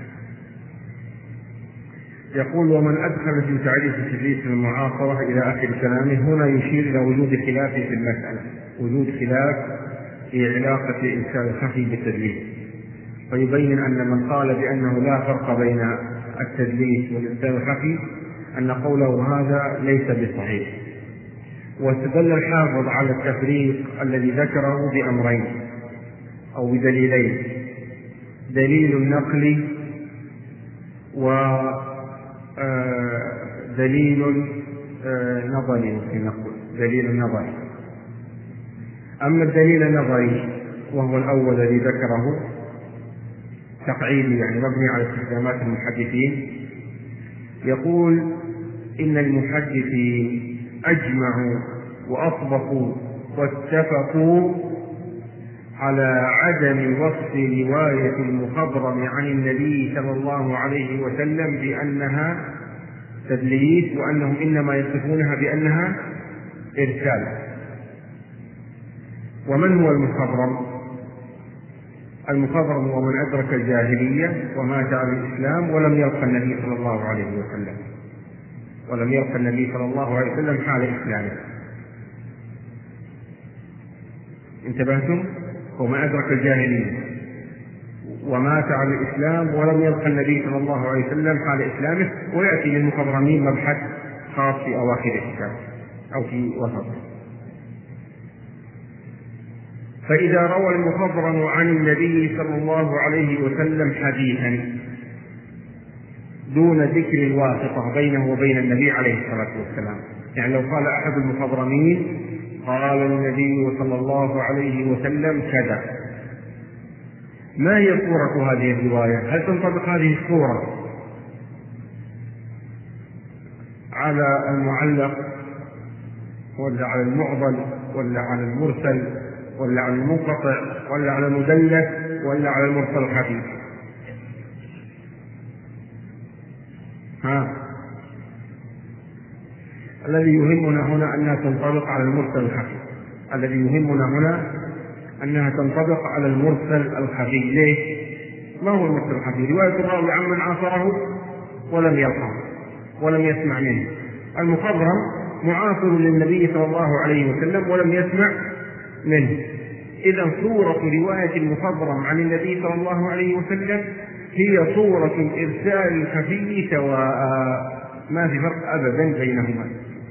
يقول: ومن أدخل في تعريف التدليس المعاصرة إلى آخر كلامه. هنا يشير إلى وجود خلاف في المسألة، وجود خلاف في علاقة الإرسال الخفي بالتدليس، فيبين أن من قال بأنه لا فرق بين التدليس والإرسال الخفي أن قوله هذا ليس بصحيح. واستدل الحافظ على التفريق الذي ذكره بأمرين أو بدليلين: دليل النقل ودليل نظري. دليل النظري. أما الدليل النظري وهو الأول الذي ذكره تقعيدي، يعني مبني على استخدامات المحدثين، يقول: إن المحدثين أجمعوا وأطبقوا واتفقوا على عدم وصف رواية المخضرم عن النبي صلى الله عليه وسلم بأنها تدليس، وأنهم إنما يصفونها بأنها إرسال. ومن هو المخضرم؟ المخضرم هو من أدرك الجاهلية ومات على الإسلام ولم يلقى النبي صلى الله عليه وسلم حال إسلامه. انتبهتم؟ هو من أدرك الجاهلية ومات على الإسلام ولم يلقى النبي صلى الله عليه وسلم حال إسلامه. ويأتي للمخضرمين مبحث خاص في أواخر الكتاب أو في وسطه. فإذا روى المخضرم عن النبي صلى الله عليه وسلم حديثا دون ذكر الواسطة بينه وبين النبي عليه الصلاة والسلام، يعني لو قال أحد المخضرمين: قال النبي صلى الله عليه وسلم كذا، ما هي صورة هذه الرواية؟ هل تنطبق هذه الصورة على المعلق ولا على المعضل ولا على المرسل ولا على المنقطع ولا على المدلس ولا على المرسل الخفي؟ الذي يهمنا هنا أنها تنطبق على المرسل الخفي. ليش؟ ما هو المرسل الخفي؟ رواية الراوي عمن عاصره ولم يلقه ولم يسمع منه. المخضرم معاصر للنبي صلى الله عليه وسلم ولم يسمع منه. إذا صورة رواية المخضرم عن النبي صلى الله عليه وسلم هي صورة الإرسال الخفي سواء، ما في فرق أبدا بينهما.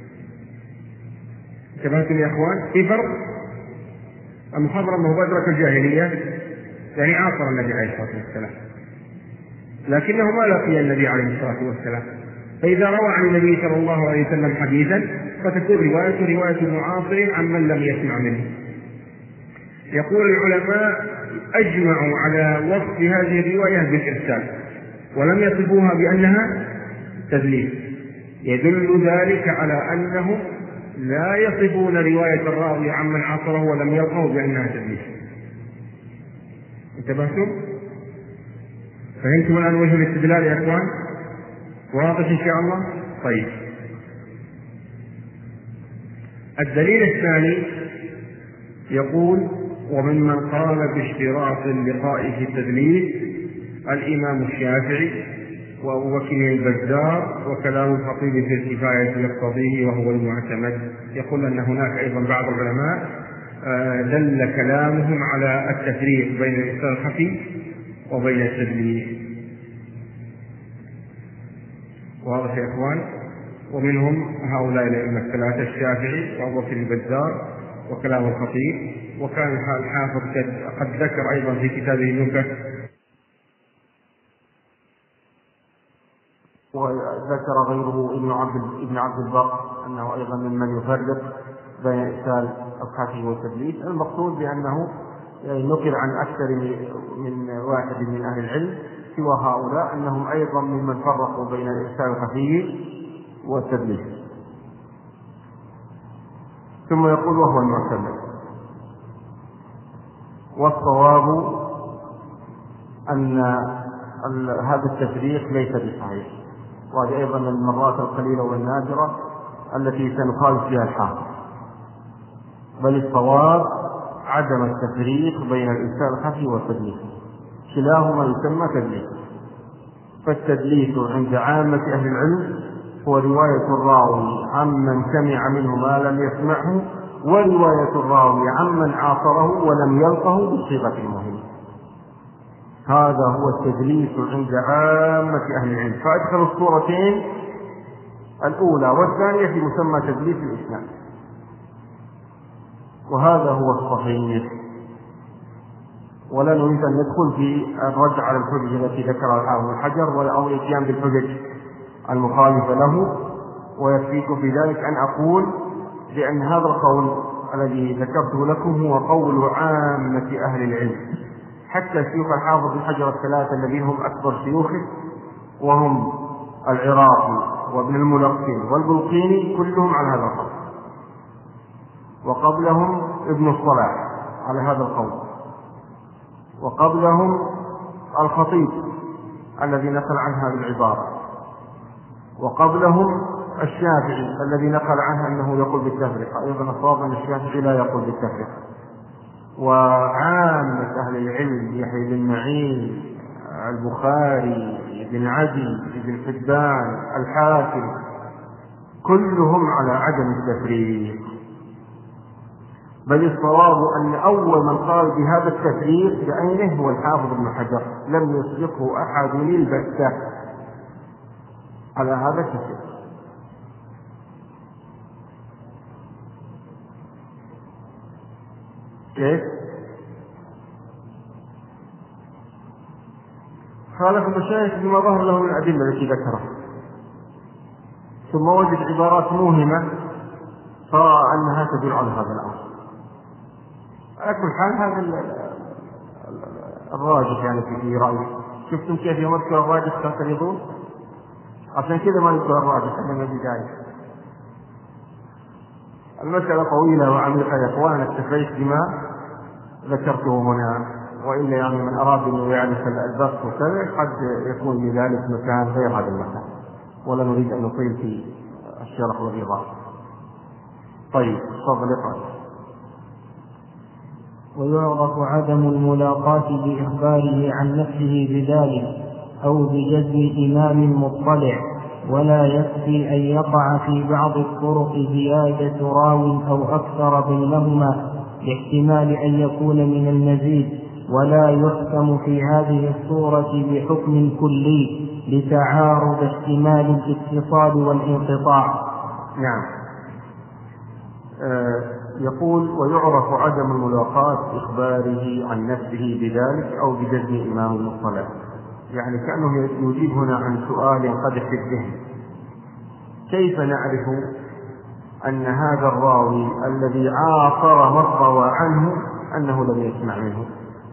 انتبهتم يا أخوان؟ في فرق. المخضرم هو أدرك الجاهلية، يعني عاصر النبي عليه الصلاة والسلام، لكنه ما لقي النبي عليه الصلاة والسلام. فإذا روى عن النبي صلى الله عليه وسلم حديثا فتكون رواية المعاصر عمن لم يسمع منه. يقول العلماء: أجمعوا على وصف هذه الرواية بالإرسال ولم يصفوها بأنها تدليس. يدل ذلك على أنهم لا يصفون رواية الراوي عمن عاصره ولم يلقه بأنها تدليس. انتبهتم؟ فهمتم الآن وجه الاستدلال يا إخوان؟ واضح إن شاء الله؟ طيب، الدليل الثاني يقول: وممن قال باشتراط اللقاء في التدليس الإمام الشافعي وأبو بكر البزار، وكلام الخطيب في الكفاية يقتضيه وهو المعتمد. يقول أن هناك أيضا بعض العلماء دل كلامهم على التفريق بين الإرسال الخفي وبين التدليس. واضح يا إخوان؟ ومنهم هؤلاء الأئمة الثلاثة: الشافعي وأبو بكر البزار وكلام الخطيب. وكان الحافظ قد ذكر أيضا في كتابه النكت، وذكر غيره ابن عبد البر أنه أيضا ممن يفرق بين إرسال الخفي والتدليس. المقصود بأنه نقل عن أكثر من واحد من أهل العلم سوى هؤلاء أنهم أيضا ممن فرقوا بين الإرسال الخفي والتدليس. ثم يقول: وهو المعتمد. والصواب أن هذا التفريق ليس بصحيح، وهذه أيضا من المرات القليلة والنادرة التي سنخالف فيها الحافظ، بل الصواب عدم التفريق بين الإرسال الخفي والتدليس، كلاهما يسمى تدليس. فالتدليس عند عامة أهل العلم هو رواية الراوي عمن سمع منه ما لم يسمعه، ورواية الراوي عمن عاصره ولم يلقه بصيغة المهم. هذا هو التدليس عند عامة أهل العلم. فأدخل الصورتين الأولى والثانية في مسمى تدليس الإسناد، وهذا هو الصحيح. ولا نريد أن ندخل في الرد على الحجج التي ذكرها الحافظ ابن حجر أو الاتيان بالحجج المخالفة له. ويكفيكم في ذلك أن أقول بأن هذا القول الذي ذكرته لكم هو قول عامة أهل العلم، حتى شيوخ الحافظ ابن حجر الثلاثة الذين هم أكبر شيوخه، وهم العراقي وابن الملقن والبلقيني، كلهم على هذا القول، وقبلهم ابن الصلاح على هذا القول، وقبلهم الخطيب الذي نقل عن هذه العبارة، وقبلهم الشافعي الذي نقل عنه أنه يقول بالتفرقة. أيضا الصواب أن الشافعي لا يقول بالتفرقة. وعامة أهل العلم: يحيى بن معين، البخاري، ابن عدي، ابن حبان، الحاكم، كلهم على عدم التفريق. بل الصواب أن أول من قال بهذا التفريق بعينه هو الحافظ ابن حجر، لم يسبقه أحد البتة على هذا التفريق. كيف؟ خالف المشايخ بما ظهر له من الأدلة التي ذكرها، ثم وجد عبارات موهمة فرأى أنها تدل على هذا الأمر. على كل حال هذا الراجح يعني في رأيي. شفتم كيف يوم أذكر الراجح تعترضون؟ عشان كذا ما نذكر الراجح من البداية. المسألة طويلة وعميقة يا إخوان، اكتفيت بما ذكرته هنا، وإلا يعني من أراد أن يعرف البسط وكذا قد يكون لذلك مكان غير هذا المكان، ولا نريد أن نطيل في الشرح والإيضاح. طيب، تفضل اقرأ. ويعرف عدم الملاقاة بإخباره عن نفسه بذلك أو بجزم إمام مطلع، ولا يكفي أن يقع في بعض الطرق زيادة راو أو أكثر بينهما لاحتمال أن يكون من المزيد، ولا يحكم في هذه الصورة بحكم كلي لتعارض احتمال الاتصال والانقطاع. نعم. يقول: ويعرف عدم الملاقاة إخباره عن نفسه بذلك أو بجزم إمام المطلع. يعني كأنه يجيب هنا عن سؤال قدح في الذهن: كيف نعرف أن هذا الراوي الذي عاصر من روى عنه أنه لم يسمع منه؟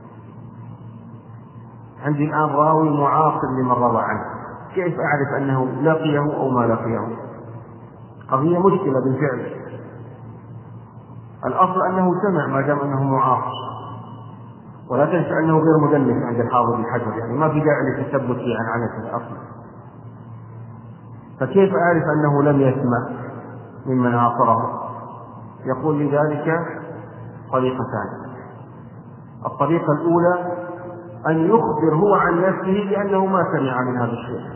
عندي الآن راوي معاصر لمن روى عنه، كيف أعرف أنه لقيه أو ما لقيه؟ قضية مشكلة بالفعل. الأصل أنه سمع ما دام أنه معاصر، ولا تنسى أنه غير مدلس عند الحافظ بن حجر، يعني ما في داعي للتثبت في عنعنته أصلا. فكيف أعرف أنه لم يسمع ممن عاصره؟ يقول لذلك طريقتان. الطريقة الأولى أن يخبر هو عن نفسه بأنه ما سمع من هذا الشيء،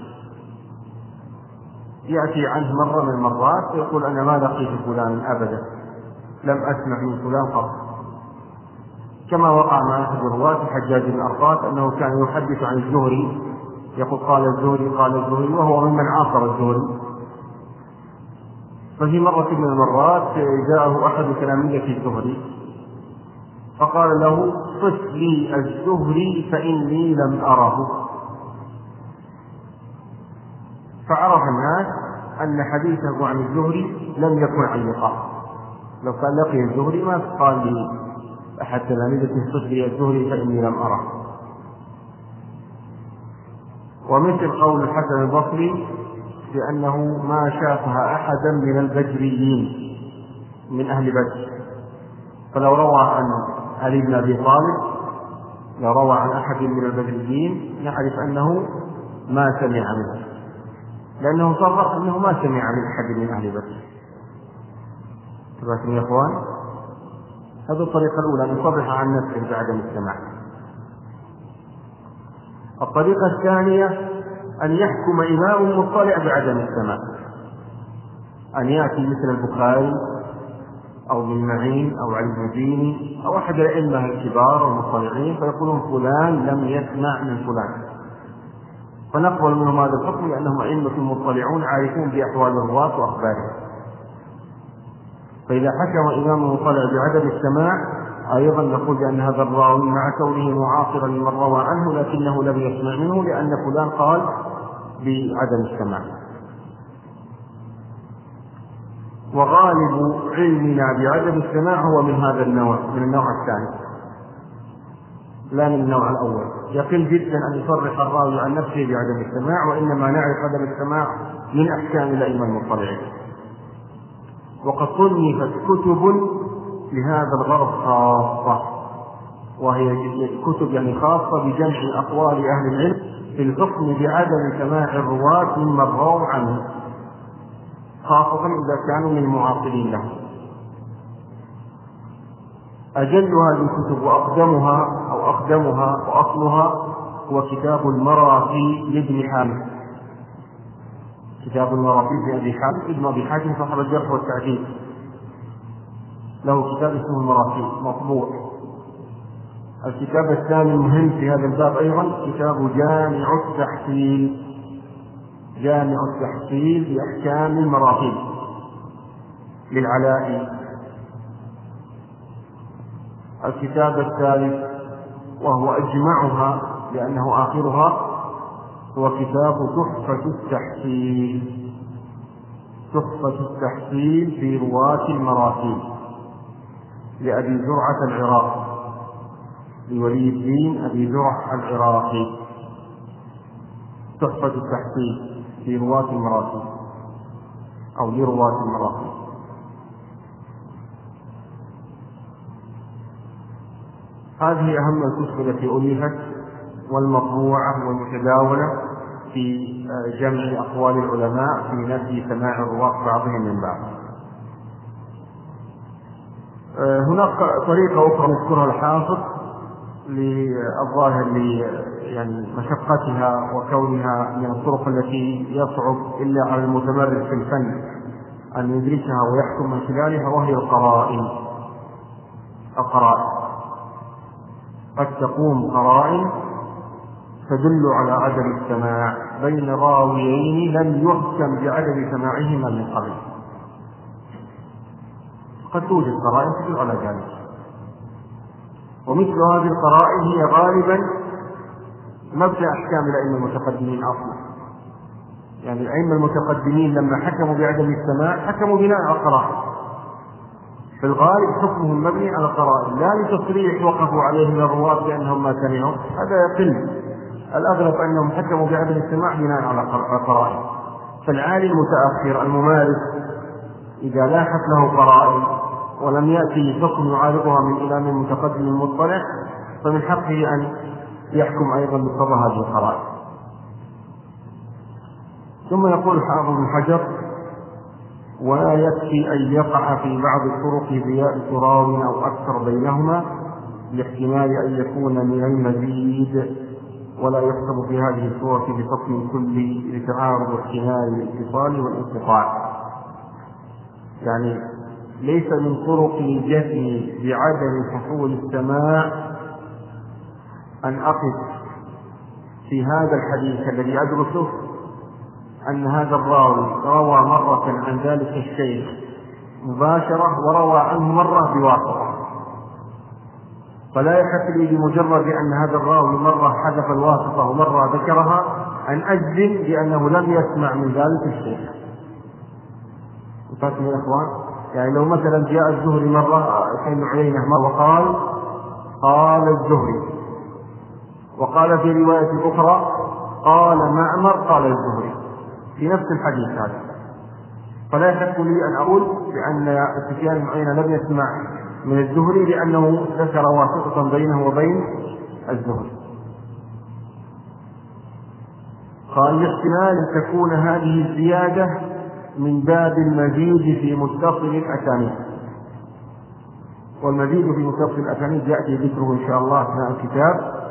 يأتي عنه مرة من المرات ويقول أنا ما لقيت فلان أبدا، لم أسمع من فلان قط، كما وقع مع أحد الرواة الحجاج بن أرطاة أنه كان يحدث عن الزهري، يقول قال الزهري قال الزهري، وهو ممن عاصر الزهري. ففي مرة من المرات جاءه أحد تلاميذ الزهري فقال له صف لي الزهري فإني لم أره. فعرف الناس أن حديثه عن الزهري لم يكن عن لقاء، لو كان لقي الزهري ما قال لي أحد تلاميذه صف لي الزهري فإني لم أره. ومثل قول الحسن البصري بأنه ما شافها أحدا من البدريين من أهل بدر، فلو روى عن علي بن أبي طالب، لو روى عن أحد من البدريين نعرف أنه ما سمع منه، لأنه صرح أنه ما سمع من أحد من أهل بدر. تبعتم يا أخوان؟ هذه الطريقة الأولى، أن يصرح عن نفسه بعدم السماع. الطريقة الثانية أن يحكم إمام مطلع بعدم السماع، أن يأتي مثل البخاري أو ابن معين أو علي بن مديني أو أحد الأئمة الكبار المطلعين فيقولون فلان لم يسمع من فلان، فنقبل منهم هذا الحكم لأنهم أئمة مطلعون عارفون بأحوال الرواة وأخبارهم. فإذا حكم إمام مطلع بعدم السماع أيضا نقول بأن هذا الراوي مع كونه معاصرا لمن روى عنه لكنه لم يسمع منه لأن فلان قال بعدم السماع. وغالب علمنا بعدم السماع هو من هذا النوع، من النوع الثاني لا من النوع الأول. يقل جدا أن يصرح الراوي عن نفسه بعدم السماع، وإنما نعرف عدم السماع من أحكام الأئمة المطلعين. وقد صنفت كتب لهذا الغرض خاصة، وهي كتب يعني خاصة بجمع أقوال أهل العلم في الحكم بعدم سماع الرواة ممن رووا عنه، خاصة إذا كانوا من المعاصرين له. أجل هذه الكتب وأقدمها وأصلها هو كتاب المراسي لابن حامد، كتاب المراسي لأبي حامد ابن أبي حاتم صاحب الجرح والتعديل، له كتاب اسمه المراسي مطبوع. الكتاب الثاني المهم في هذا الباب أيضا كتاب جامع التحصيل بأحكام المراسيل للعلائي. الكتاب الثالث وهو أجمعها لأنه آخرها هو كتاب تحفة التحصيل في رواة المراسيل لأبي زرعة العراقي، لولي الدين أبي زرع العراقي. تحفة التحصيل في رواة المراسيل أو لرواة المراسيل. هذه أهم الكتب التي ألفت والمطبوعة والمتداولة في جمع أقوال العلماء في نفي سماع الرواة بعضهم من بعض. هناك طريقة أخرى يذكرها الحافظ للظاهر يعني مشقتها وكونها من الطرق التي يصعب إلا على المتمرس في الفن أن يدركها ويحكم من خلالها، وهي القرائن. قد تقوم قرائن تدل على عدم السماع بين راويين لم يحكم بعدم سماعهما من قبل. قد توجد قرائن تدل على ذلك، ومثل هذه القرائن هي غالبا مبدأ أحكام الأئمة المتقدمين أصلا. يعني الأئمة المتقدمين لما حكموا بعدم السماع حكموا بناء على القرائن، في الغالب حكمهم مبني على القرائن، لا لتصريح وقفوا عليه من الرواة بأنهم ما سمعوا، هذا يقل. الأغلب أنهم حكموا بعدم السماع بناء على القرائن. فالعالم المتأخر الممارس إذا لاحت له قرائن ولم يأتي حكم يعارضها من إمام متقدم مطلع، فمن حقه أن يحكم أيضا بقضاء هذه القرائن. ثم يقول حافظ ابن حجر: ولا يكفي أن يقع في بعض الطرق زيادة راو أو أكثر بينهما لاحتمال أن يكون من المزيد، ولا يحسب في هذه الصورة بحكم كل لتعارض احتمال الاتصال والانقطاع. يعني ليس من طرق الجزم بعدم حصول السماع أن أقف في هذا الحديث الذي أدرسه أن هذا الراوي روى مرة عن ذلك الشيخ مباشرة وروى عنه مرة بواسطة، فلا يحق لي بمجرد أن هذا الراوي مرة حذف الواسطة ومرة ذكرها أن أجزم بأنه لم يسمع من ذلك الشيخ. فاتم يا إخوان، يعني لو مثلا جاء الزهري مرة ابن عيينة وقال قال الزهري، وقال في رواية أخرى قال معمر قال الزهري في نفس الحديث هذا، فلا يحق لي أن أقول بأن سفيان بن عيينة لم يسمع من الزهري لأنه ذكر واسطة بينه وبين الزهري. قال الاحتمال أن تكون هذه الزيادة من باب المزيد في متصل الأسانيد، والمزيد في متصل الأسانيد يأتي ذكره إن شاء الله أثناء الكتاب.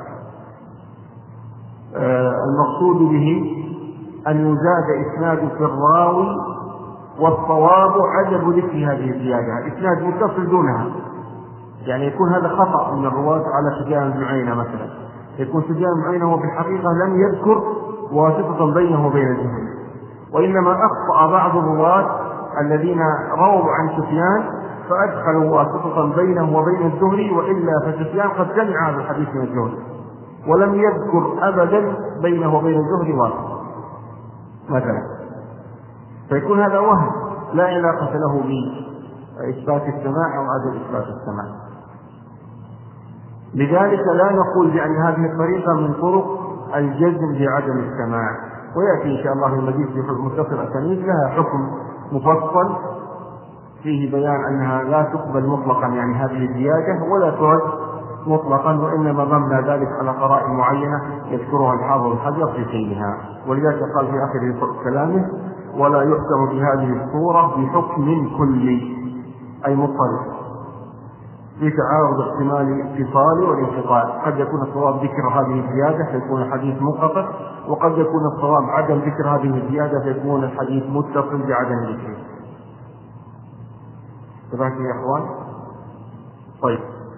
المقصود به أن يزاد إسناد في الراوي، والصواب عدم ذكر هذه الزيادة، الإسناد متصل دونها. يعني يكون هذا خطأ من الرواة على سفيان بن عيينة مثلا، يكون سفيان بن عيينة وفي الحقيقة لم يذكر واسطة بينه وبين الزهري، وإنما أخطأ بعض الرواة الذين رووا عن سفيان فأدخلوا واسطة بينه وبين الزهري، وإلا فسفيان قد سمع هذا الحديث من الزهري ولم يذكر أبدا بينه وبين الزهري واسطة مثلا، فيكون هذا وهم لا علاقة له بإثبات السماع أو عدم إثبات السماع. لذلك لا نقول بأن هذه الطريقة من طرق الجزم بعدم السماع، ويأتي إن شاء الله المزيد في متصل الأسانيد لها حكم مفصل فيه بيان أنها لا تقبل مطلقا، يعني هذه الزيادة ولا ترد مطلقا، وإنما ضمن ذلك على قرائن معينة يذكرها الحافظ ابن حجر في حينها. ولذلك قال في آخر كلامه: ولا يحكم بهذه الصورة بحكم كلي، أي مضطرب في تعارض احتمال الاتصال والانقطاع. قد يكون الصواب ذكر هذه الزيادة فيكون الحديث منقطع، وقد يكون الصواب عدم ذكر هذه الزيادة فيكون الحديث متصل بعدم ذكره. تبعت يا إخوان؟ طيب.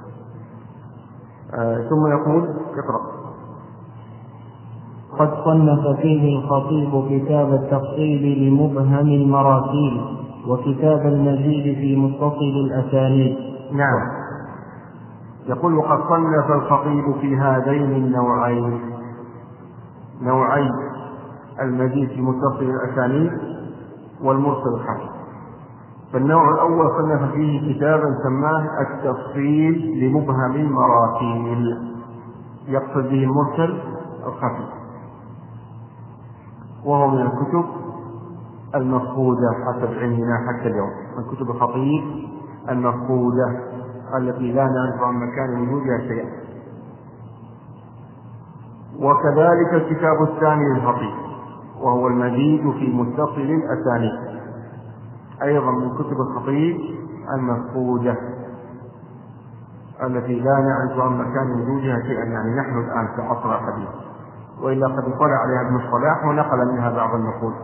ثم يقول: اقرأ. قد صنف فيه الخطيب كتاب التفصيل لمبهم المراسيل، وكتاب المزيد في متصل الأسانيد. نعم. يقول: وقد صنف الخطيب في هذين النوعين، نوعي المزيد في متصل الأسانيد والمرسل الخفي. فالنوع الأول صنف فيه كتابا سماه التفصيل لمبهم المراسيل، يقصد به المرسل الخفي، وهو من الكتب المفقودة حسب علمنا حتى اليوم، من كتب الخطيب المفقودة التي لا نعرف عن مكان وجودها شيئا. وكذلك الكتاب الثاني للخطيب وهو المزيد في متصل الأسانيد، أيضا من كتب الخطيب المفقودة التي لا نعرف عن مكان وجودها شيئا، يعني نحن الآن في عصر الحديث، وإلا قد اطلع عليها ابن الصلاح ونقل منها بعض النقول.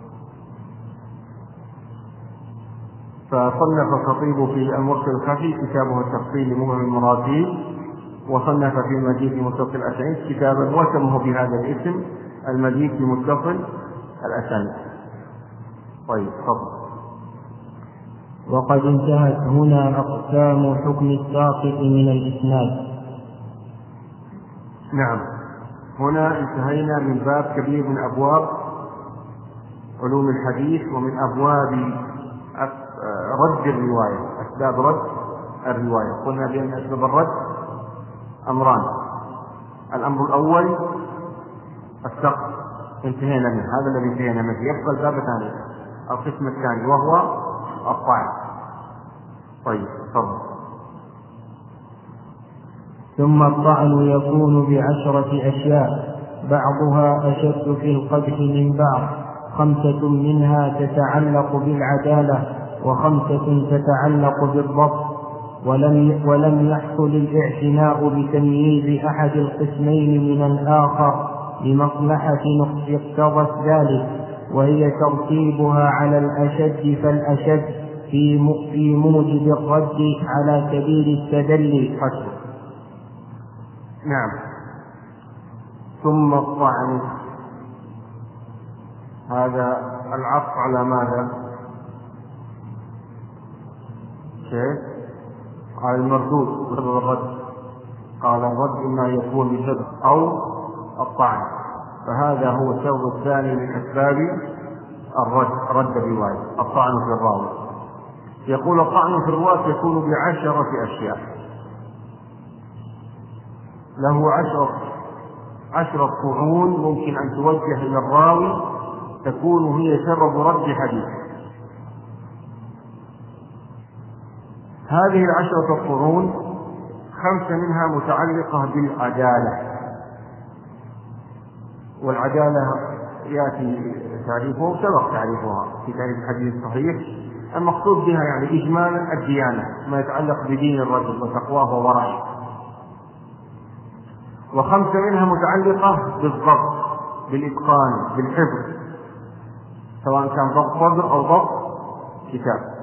فصنف الخطيب في المرسل الخفي كتابه التفصيل لمبهم المراسيل، وصنف في المزيد في متصل الأسانيد كتابا وسمه بهذا الاسم المزيد في متصل الأسانيد. طيب، تفضل. وقد انتهت هنا أقسام حكم الساقط من الإسناد. نعم، هنا انتهينا من باب كبير من أبواب علوم الحديث ومن أبواب رد الرواية، أسباب رد الرواية. قلنا بأن أسباب الرد أمران: الأمر الأول السقط، انتهينا منه، هذا الذي انتهينا منه. يبقى الباب الثاني، القسم الثاني، وهو الطعن. طيب تفضل. ثم الطعن يكون ب10 أشياء بعضها أشد في القدح من بعض، 5 منها تتعلق بالعدالة و5 تتعلق بالضبط، ولم يحصل الاعتناء بتمييز أحد القسمين من الآخر لمصلحة اقتضت ذلك، وهي ترتيبها على الأشد فالأشد في موجب الرد على سبيل التدلي. نعم. ثم الطعن هذا العطف على ماذا؟ شيء على المردود بسبب الرد. قال الرد إما يكون بسبب أو الطعن، فهذا هو السبب الثاني من أسباب رد الرواية، الطعن في الراوي. يقول الطعن في الرواة يكون ب10 أشياء، له 10 طعون ممكن أن توجه إلى الراوي تكون هي سبب رد حديث. هذه 10 طعون 5 منها متعلقة بالعدالة، والعدالة يأتي تعريفه سبق تعريفها في تعريف الحديث الصحيح. المقصود بها يعني إجمالا الديانة، ما يتعلق بدين الرجل وتقواه وورعه. و5 منها متعلقة بالضبط، بالإتقان، بالحفظ، سواء كان ضبط صدر أو ضبط كتاب.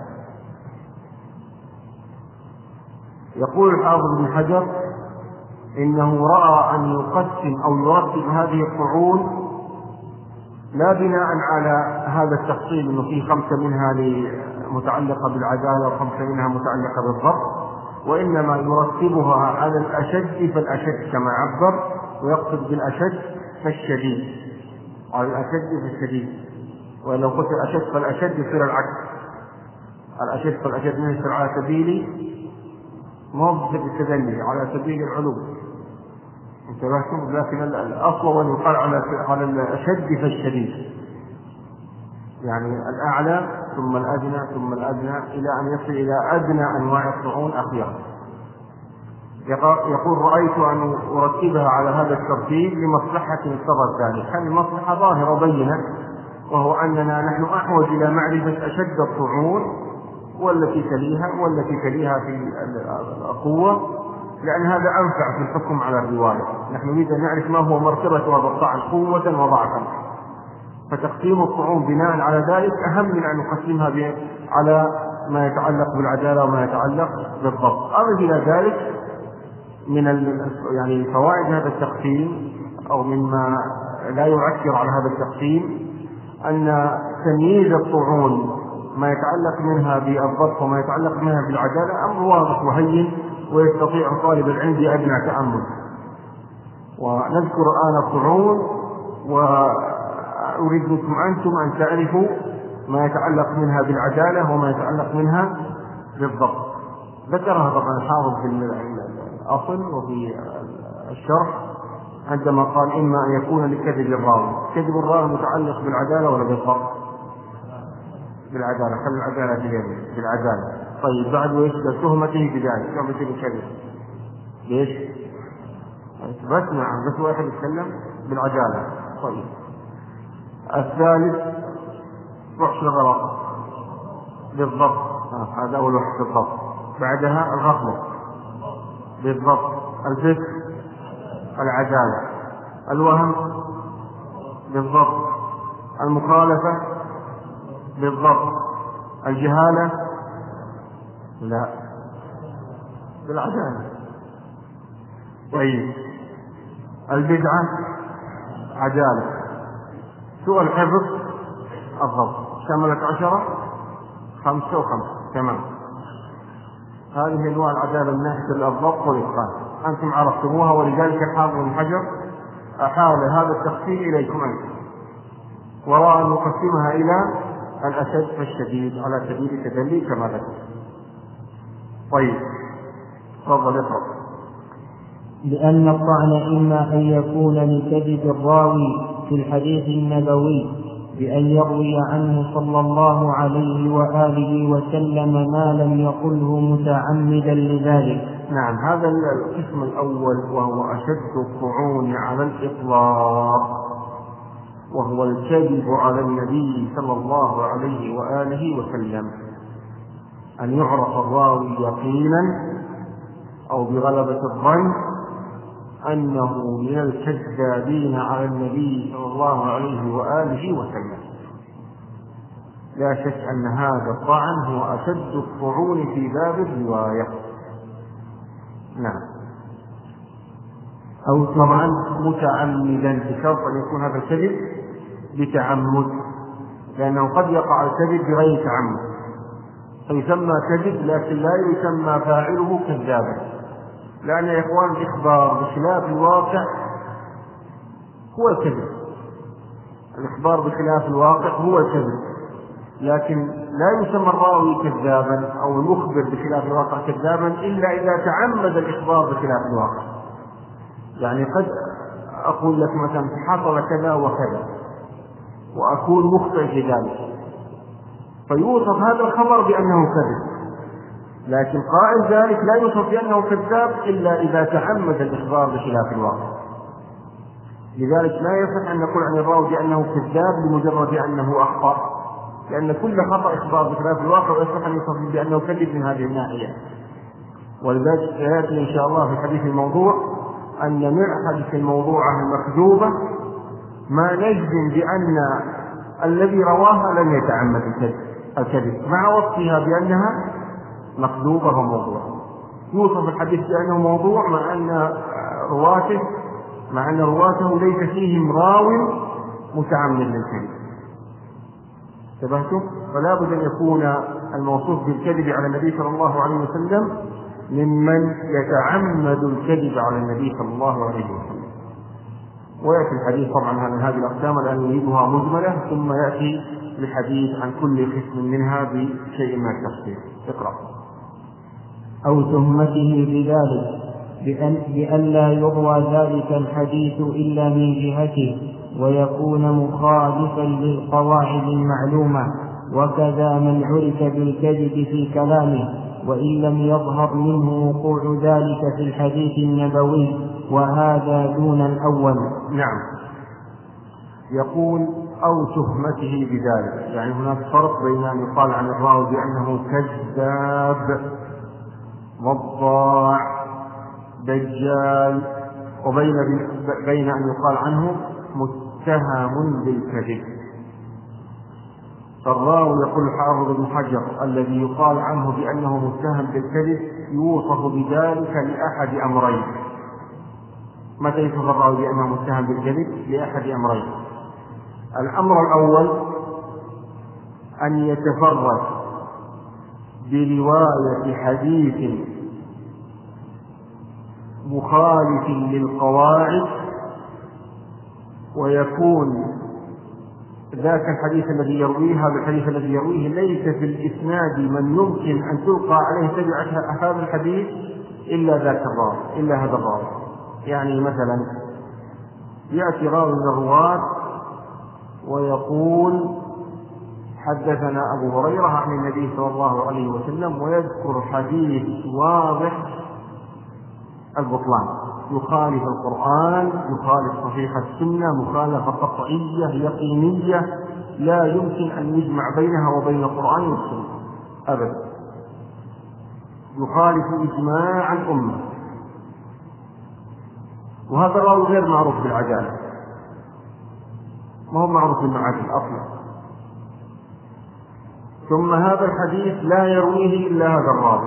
يقول الحافظ ابن حجر إنه رأى أن يقسم أو يرتب هذه الطعون لا بناء على هذا التفصيل أنه في 5 منها متعلقة بالعدالة و5 منها متعلقة بالضبط، وإنما يرتبها على الأشد فالأشد كما عبر، ويقصد بالأشد فالشديد، على الأشد فالشديد. ولو قلت الأشد فالأشد يصير العكس، الأشد فالأشد من يصير على سبيل موضع التدلي، على سبيل العلو، انتبهتم؟ لكن الأصل أن يقال على الأشد فالشديد، يعني الأعلى ثم الأدنى ثم الأدنى إلى أن يصل إلى أدنى أنواع الطعون أخيرا. يقول رأيت أن أرتبها على هذا الترتيب لمصلحة اقتضت ذلك. هذه المصلحة ظاهرة بينة، وهو أننا نحن أحوج إلى معرفة أشد الطعون والتي تليها في القوة، لأن هذا أنفع في الحكم على الرواية. نحن نريد أن نعرف ما هو مرتبة هذا الطعن قوة وضعفا، فتقسيم الطعون بناء على ذلك أهم من أن نقسمها على ما يتعلق بالعدالة وما يتعلق بالضبط. أضف إلى ذلك من يعني فوائد هذا التقسيم أو مما لا يؤثر على هذا التقسيم أن تمييز الطعون ما يتعلق منها بالضبط وما يتعلق منها بالعدالة أمر واضح وهين، ويستطيع طالب العلم بأدنى تأمل. ونذكر الآن الطعون، وأريد منكم أنتم أن تعرفوا ما يتعلق منها بالعدالة وما يتعلق منها بالضبط. ذكرها طبعا الحافظ في الأصل وفي الشرح عندما قال إما أن يكون لكذب الراوي. كذب الراوي متعلق بالعدالة ولا بالضبط؟ بالعدالة، خلي العدالة بيده، بالعدالة. طيب بعد وإيش تهمته بذلك؟ تهمته بالكذب ليش؟ بس نعم، بس واحد يتكلم بالعدالة. طيب الثالث فحش الغلط بالضبط، هذا أول واحد بالضبط. بعدها الغفلة بالضبط، الفكر العدالة، الوهم بالضبط، المخالفة بالضبط، الجهالة لا بالعدالة. طيب البدعة عدالة، سوء الحفظ الضبط. شملت 10 5 و5 تمام. هذه انواع العدالة من ناحية الضبط والإتقان أنتم عرفتموها، ولذلك الحافظ ابن حجر أحال هذا التقسيم إليكم أنتم، ورأى أن نقسمها إلى الأشد فالشديد على سبيل التدلي كما ذكر. طيب تفضل اقرأ. لأن الطعن إما أن يكون لكذب الراوي في الحديث النبوي بأن يروي عنه صلى الله عليه وآله وسلم ما لم يقله متعمدا لذلك. نعم، هذا القسم الأول وهو أشد الطعون على الإطلاق، وهو الكذب على النبي صلى الله عليه وآله وسلم، أن يعرف الراوي يقينا أو بغلبة الظن أنه من الكذابين على النبي صلى الله عليه وآله وسلم. لا شك أن هذا الطعن هو أشد الطعون في باب الرواية. نعم. أو طبعا متعمدا، بشرط أن يكون هذا الكذب بتعمد، لأنه قد يقع الكذب بغير تعمد فيسمى كذب، لكن لا يسمى فاعله كذابا، لأن يا إخوان الإخبار بخلاف الواقع هو الكذب. الإخبار بخلاف الواقع هو الكذب، لكن لا يسمى الراوي كذابا أو المخبر بخلاف الواقع كذابا إلا إذا تعمد الإخبار بخلاف الواقع. يعني قد أقول لك مثلا حصل كذا وكذا وأكون مخطئ في ذلك، فيوصف هذا الخبر بأنه كذب، لكن قائل ذلك لا يوصف بأنه كذاب إلا إذا تعمد الإخبار بخلاف الواقع. لذلك لا يصح أن نقول عن الراوي بأنه كذاب لمجرد أنه أخطأ، لأن كل خطأ إخبار بخلاف الواقع ويصح أن يوصف بأنه كذب من هذه الناحية. ولذلك سيأتي إن شاء الله في حديث الموضوع أن من حديث الموضوعة المكذوبة ما نجزم بأن الذي رواها لم يتعمد الكذب مع وصفها بأنها مكذوبة وموضوع. يوصف الحديث بأنه موضوع مع أن رواته ليس فيهم راو متعمد للكذب. انتبهتم؟ فلا بد أن يكون الموصوف بالكذب على النبي صلى الله عليه وسلم ممن يتعمد الكذب على النبي صلى الله عليه وسلم. ويأتي الحديث طبعا عن هذه الأقسام الآن نريدها مجملة، ثم يأتي الحديث عن كل قسم منها بشيء من التفصيل. اقرأ. أو تهمته بذلك بأن لا يروى ذلك الحديث إلا من جهته ويكون مخالفا للقواعد المعلومة، وكذا من عرف بالكذب في كلامه وإن لم يظهر منه وقوع ذلك في الحديث النبوي، وهذا دون الأول. نعم. يقول أو تهمته بذلك، يعني هناك فرق بين أن يقال عن الراوي بأنه كذاب وضاع دجال وبين أن يقال عنه متهم بالكذب. فالراوي يقول الحافظ ابن حجر الذي يقال عنه بأنه متهم بالكذب يوصف بذلك لأحد أمرين. متى يوصف الراوي بأنه متهم بالكذب؟ لأحد أمرين. الأمر الأول أن يتفرد برواية حديث مخالف للقواعد، ويكون ذاك الحديث الذي يرويه هذا الحديث الذي يرويه ليس في الإسناد من يمكن أن تلقى عليه تبعة هذا الحديث إلا ذاك الراوي، إلا هذا الراوي. يعني مثلا يأتي راوي من الرواة ويقول حدثنا أبو هريرة عن النبي صلى الله عليه وسلم، ويذكر حديث واضح البطلان، يخالف القرآن، يخالف صحيح السنة، مخالفة قطعية يقينية لا يمكن أن يجمع بينها وبين القرآن والسنة أبدا، يخالف إجماع الأمة، وهذا الراوي غير معروف بالعدالة، ما هو معروف بالمعادل أصلا. ثم هذا الحديث لا يرويه إلا هذا الراوي،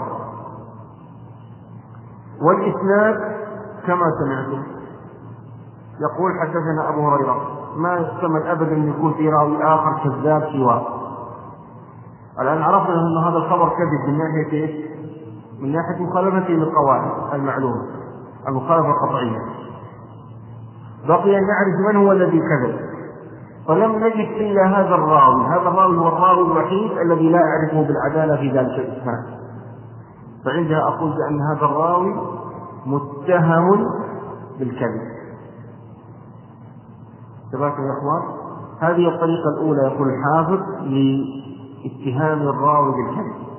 والإسناد كما سمعتم يقول حدثنا أبو هريرة، ما يحتمل أبدا أن يكون في راوي آخر كذاب سواه. الآن عرفنا أن هذا الخبر كذب من ناحية إيش؟ من ناحية مخالفته للقواعد المعلومة، المخالفة القطعية. بقي أن نعرف من هو الذي كذب، فلم نجد إلا هذا الراوي. هذا الراوي هو الراوي الوحيد الذي لا أعرفه بالعدالة في ذلك الإسناد، فعندها أقول بأن هذا الراوي متهم بالكذب. تبارك يا أخوان. هذه الطريقة الأولى يقول الحافظ لاتهام الراوي بالكذب،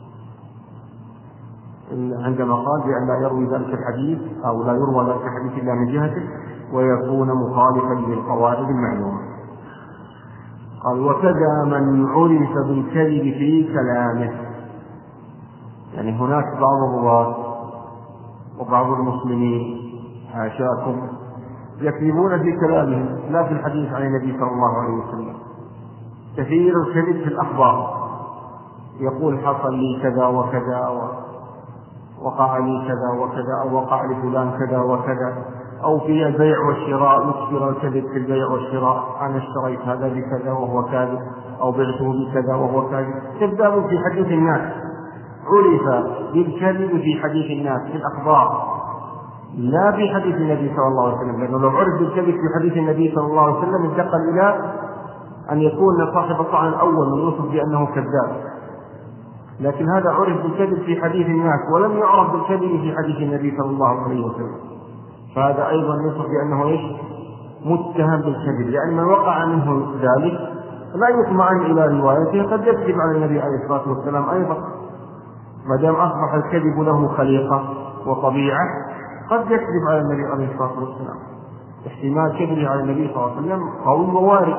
عندما قال بأن لا يروي ذلك الحديث أو لا يروى ذلك الحديث إلا من جهته ويكون مخالفا للقواعد المعلومة. قال وكذا من عرف بالكذب في كلامه، يعني هناك بعض الرواة وبعض المسلمين حاشاكم يكذبون في كلامهم لا في الحديث عن النبي صلى الله عليه وسلم. كثير الكذب في الأخبار، يقول حصل لي كذا وكذا، وقع لي كذا وكذا، أو وقع لفلان كذا وكذا، أو في البيع والشراء يكثر الكذب في البيع والشراء، أنا اشتريت هذا بكذا وهو كاذب، أو بعته بكذا وهو كاذب. كذاب في حديث الناس، عرف بالكذب في حديث الناس في الأخبار لا في حديث النبي صلى الله عليه وسلم، لأنه لو عرف بالكذب في حديث النبي صلى الله عليه وسلم انتقل إلى أن يكون صاحب الطعن الأول من يوصف بأنه كذاب، لكن هذا عرف بالكذب في حديث الناس ولم يعرف بالكذب في حديث النبي صلى الله عليه وسلم، فهذا أيضا يوصف بأنه متهم بالكذب، لأن من وقع منه ذلك لا يطمئن إلى روايته، قد يكذب على النبي عليه الصلاة والسلام أيضا، ما دام أصبح الكذب له خليقة وطبيعة قد يكذب على النبي عليه الصلاة والسلام. احتمال كذبه على النبي صلى الله عليه وسلم قوي ووارد،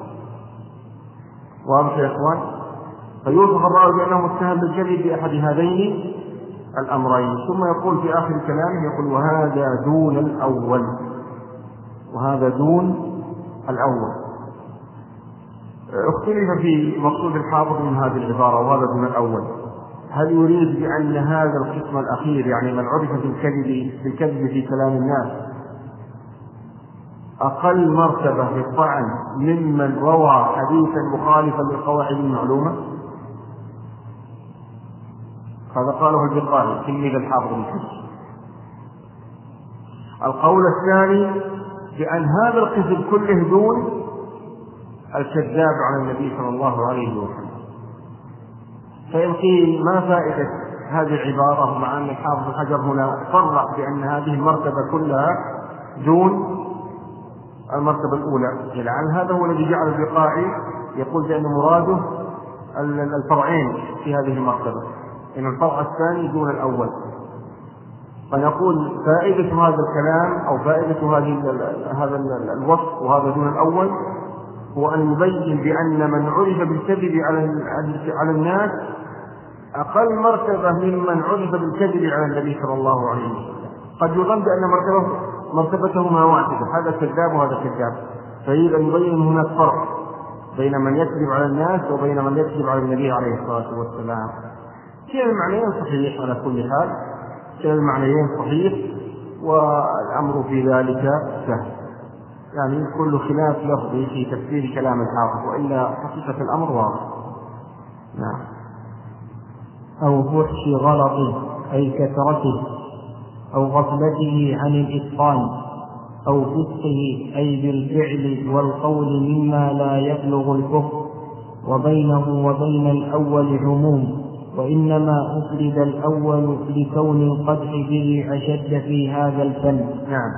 واضح يا إخوان؟ فيوصف الراوي بأنه متهم بالكذب بأحد هذين الأمرين. ثم يقول في آخر كلامه يقول وهذا دون الأول، وهذا دون الأول. اختلف في مقصود الحافظ من هذه العبارة وهذا دون الأول، هل يريد بأن هذا القسم الأخير يعني من عرف بالكذب في كلام الناس أقل مرتبة في الطعن ممن روى حديثا مخالفا للقواعد المعلومة؟ هذا قاله البقاعي تلميذ الحافظ بن حجر. القول الثاني بأن هذا القسم كله دون الكذاب على النبي صلى الله عليه وسلم. فإن قيل ما فائدة هذه العبارة مع أن الحافظ بن حجر هنا صرح بأن هذه المرتبة كلها دون المرتبة الأولى، لعل هذا هو الذي جعل البقاعي يقول بأن مراده الفرعين في هذه المرتبة، إن الفرع الثاني دون الأول. فنقول فائدة هذا الكلام أو فائدة هذا الوصف وهذا دون الأول هو أن يبين بأن من عرف بالكذب على الناس أقل مرتبة ممن عرف بالكذب على النبي صلى الله عليه وسلم. قد يظن بأن مرتبتهما واحدة، هذا كذاب وهذا كذاب، فإذا يبين هناك فرق بين من يكذب على الناس وبين من يكذب على النبي عليه الصلاة والسلام. كلا المعنيين صحيح على كل حال، كلا المعنيين صحيح، والأمر في ذلك سهل، يعني كل خلاف لفظي في تفسير كلام الحافظ، وإلا حقيقة الأمر واضح. نعم. أو فحش غلطه أي كثرته، أو غفلته عن الإتقان، أو فسقه أي بالفعل والقول مما لا يبلغ الكفر، وبينه وبين الأول عموم، وإنما أفرد الأول لكون القدح به أشد في هذا الفن. نعم.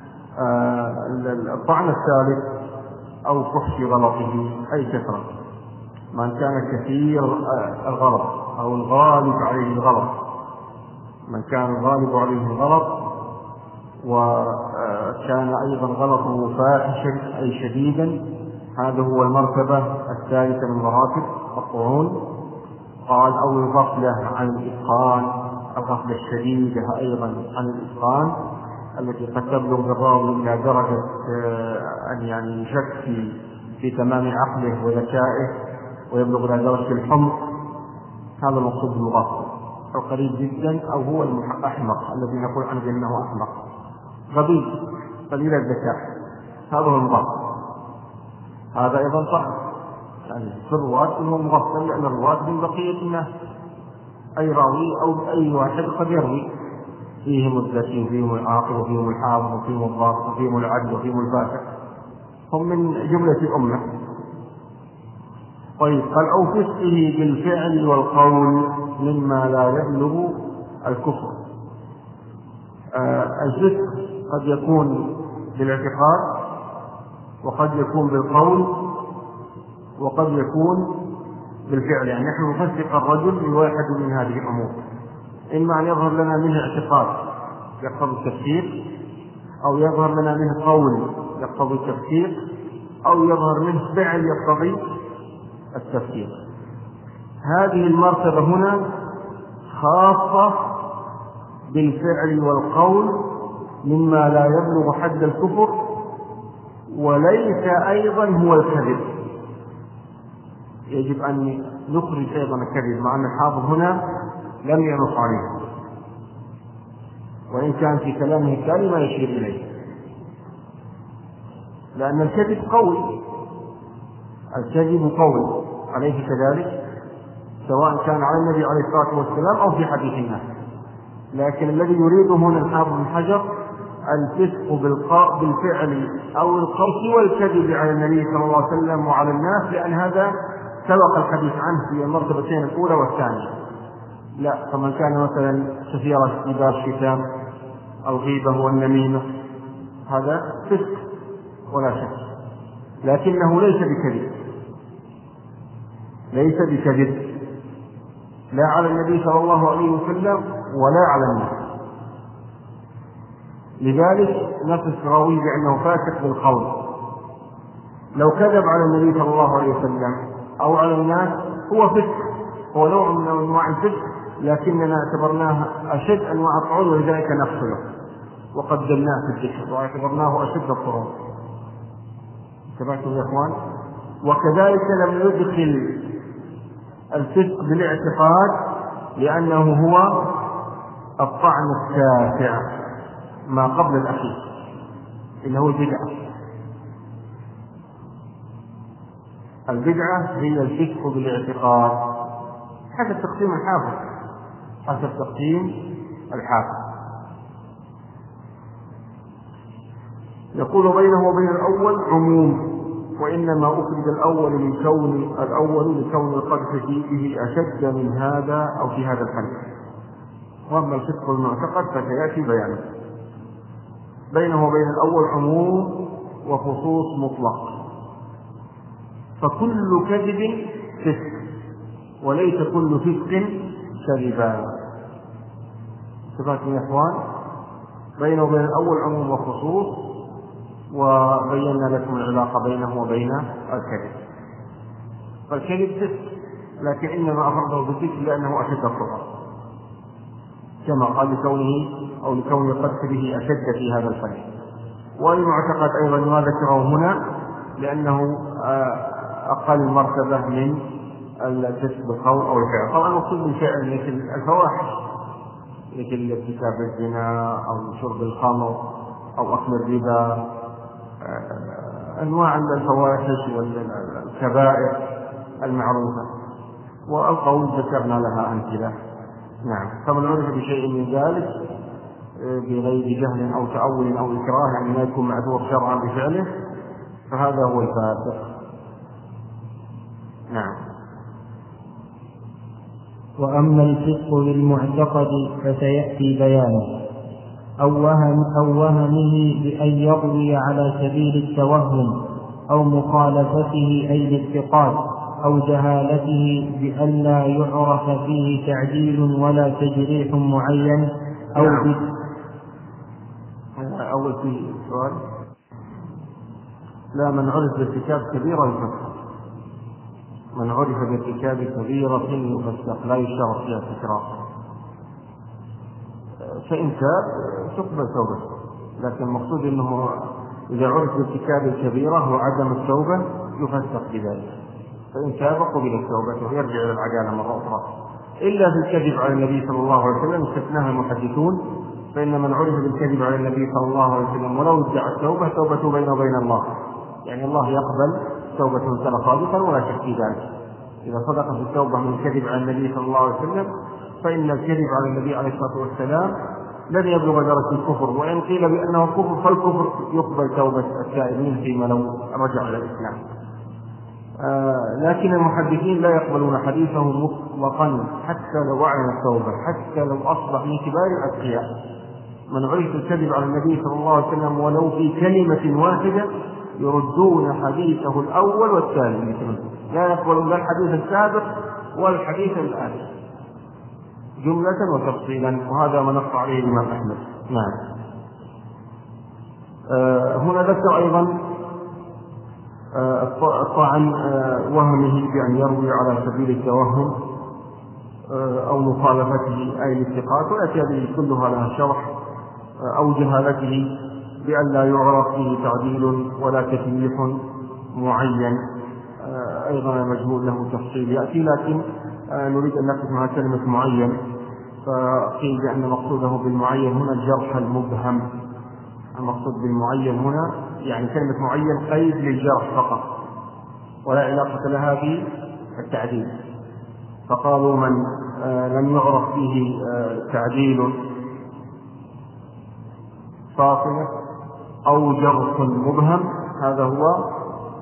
الطعن الثالث أو فحش غلطه أي كثرة، من كان كثير الغلط أو الغالب عليه الغلط، من كان الغالب عليه الغلط وكان أيضا غلطه فاحشا أي شديدا، هذا هو المرتبة الثالثة من مراتب الطعون. قال أو الغفلة عن الإتقان، الغفلة الشديدة أيضا عن الإتقان التي قد تبلغ بالراوي إلى درجة أن يعني يشك في تمام عقله وذكائه ويبلغ إلى درجة الحمق، هذا المقصود بالغفلة، أو قريب جدا، أو هو الأحمق الذي نقول عنه أنه أحمق غبي قليل الذكاء، هذا هو المغفل. هذا أيضا صح يعني في الرواة أنه مغفل، لأن الرواة من بقية الناس، أي راوي أو أي واحد قد يروي، فيهم الذكي وفيهم العاقل وفيهم الحافظ وفيهم الضابط وفيهم العدل وفيهم الفاسق، هم من جملة الأمة. طيب قال أو فسقه بالفعل والقول مما لا يبلغ الكفر. الفسق قد يكون بالاعتقاد وقد يكون بالقول وقد يكون بالفعل. يعني نحن نصدق الرجل بواحد من هذه الأمور، إما أن يظهر لنا منه اعتقاد يقتضي التفسير، أو يظهر لنا منه قول يقتضي التفسير، أو يظهر منه فعل يقتضي التفسير. هذه المرتبة هنا خاصة بالفعل والقول مما لا يبلغ حد الكفر، وليس أيضا هو الكذب. يجب أن نخرج أيضا الكذب، مع أن الحافظ هنا لم ينص عليه، وإن كان في كلامه التالي ما يشير إليه، لأن الكذب قول، الكذب قول عليه كذلك، سواء كان على النبي عليه الصلاة والسلام أو في حديث الناس. لكن الذي يريده هنا الحافظ بن حجر الفسق بالفعل أو القول والكذب على النبي صلى الله عليه وسلم وعلى الناس، لأن هذا سبق الحديث عنه في المرتبتين الأولى والثانية. لا، فمن كان مثلا كثير استباب الشتام، الغيبة والنميمة، هذا فسق ولا شك، لكنه ليس بكذب، ليس بكذب لا على النبي صلى الله عليه وسلم ولا على الناس. لذلك نصف راويه بأنه فاسق بالقول. لو كذب على النبي صلى الله عليه وسلم أو على الناس هو فسق، هو نوع من أنواع الفسق، لكننا اعتبرناه أشد أنواع الطعون، ولذلك نفصله وقدمناه في الذكر واعتبرناه أشد الطعون. انتبهتم يا إخوان؟ وكذلك لم يدخل الفسق بالاعتقاد، لأنه هو الطعن التاسع ما قبل الأخير، اللي هو البدعة. البدعة هي الفسق بالاعتقاد حسب تقسيم الحافظ، حسب تقسيم الحافظ. يقول بينه وبين الأول عموم، وإنما أخرج الأول لكون القدح فيه أشد من هذا أو في هذا الحد. وأما الفسق المعتقد فسيأتي بيانه. بينه وبين الأول عموم وخصوص مطلق، فكل كذب فسق، وليس كل فسق كذبا. انتبهتم يا إخوان؟ بينه وبين الأول عموم وخصوص، وبينا لكم العلاقة بينه وبين الكذب. فالكذب فسق، لكن إنما أفرده بالذكر لأنه أشد الخطر، كما قال لكون القدح به أشد في هذا الفن. والمعتقد أيضا ما ذكره هنا لأنه أقل مرتبة من الفسق بالقول أو الفعل. طبعا المقصود بالفعل مثل الفواحش، مثل ارتكاب الزنا أو شرب الخمر أو أكل الربا، أنواع الفواحش والكبائر المعروفة. والقول ذكرنا لها أمثلة. نعم. فمن عرف بشيء من ذلك بغير جهل أو تأول أو إكراه، يعني ما يكون معذور شرعا بفعله، فهذا هو الفاسق. نعم. وأما الفسق بالمعتقد فسيأتي بيانه، أو وهمه بأن يروي على سبيل التوهم، أو مخالفته أي الاعتقاد، أو جهالته بأن لا يعرف فيه تعديل ولا تجريح معين، أو أول في سؤال. لا، من عرف بارتكاب كبيرة يفسق، من عرف بارتكاب كبيرة يفسق، لا يشترط فيها التكرار. فإن تاب تقبل توبته، لكن المقصود أنه إذا عرف بارتكاب الكبيرة وعدم التوبة يفسق بذلك. فإن تاب قبلت توبته ويرجع إلى العدالة مرة أخرى، إلا في الكذب على النبي صلى الله عليه وسلم استثناها المحدثون، فإن من عرف بالكذب على النبي صلى الله عليه وسلم ولو ادعى التوبة توبته بينه وبين الله، يعني الله يقبل توبة كان صادقا ولا شك في ذلك. إذا صدق في التوبة من الكذب على النبي صلى الله عليه وسلم، فإن الكذب على النبي عليه الصلاة والسلام لن يبلغ درجة الكفر، وإن قيل بأنه كفر فالكفر يقبل توبة التائبين فيما لو رجع إلى الإسلام. لكن المحدثين لا يقبلون حديثه مطلقا حتى لو أعلن التوبة، حتى لو أصبح من كبار الأتقياء. من عرف الكذب على النبي صلى الله عليه وسلم ولو في كلمة واحدة يردون حديثه الأول والثاني، لا يقبلون لا الحديث السابق ولا الحديث الآتي جملة وتفصيلا، وهذا ما نص عليه الإمام أحمد. نعم. هنا ذكر أيضا طعن وهمه بأن يروي على سبيل التوهم أو مخالفته أي الاتقاء، ويأتي هذه كلها لها شرح، أو جهالته بأن لا يعرف فيه تعديل ولا تكليف معين، أيضا مجهول له تفصيل يأتي، لكن نريد أن نقف مع كلمة معين، فقيل بأن مقصوده بالمعين هنا الجرح المبهم. المقصود بالمعين هنا يعني كلمة معين قيد للجرح فقط ولا علاقة لها بالتعديل، فقالوا من لم يعرف فيه تعديل فاصلة أو جرح مبهم هذا هو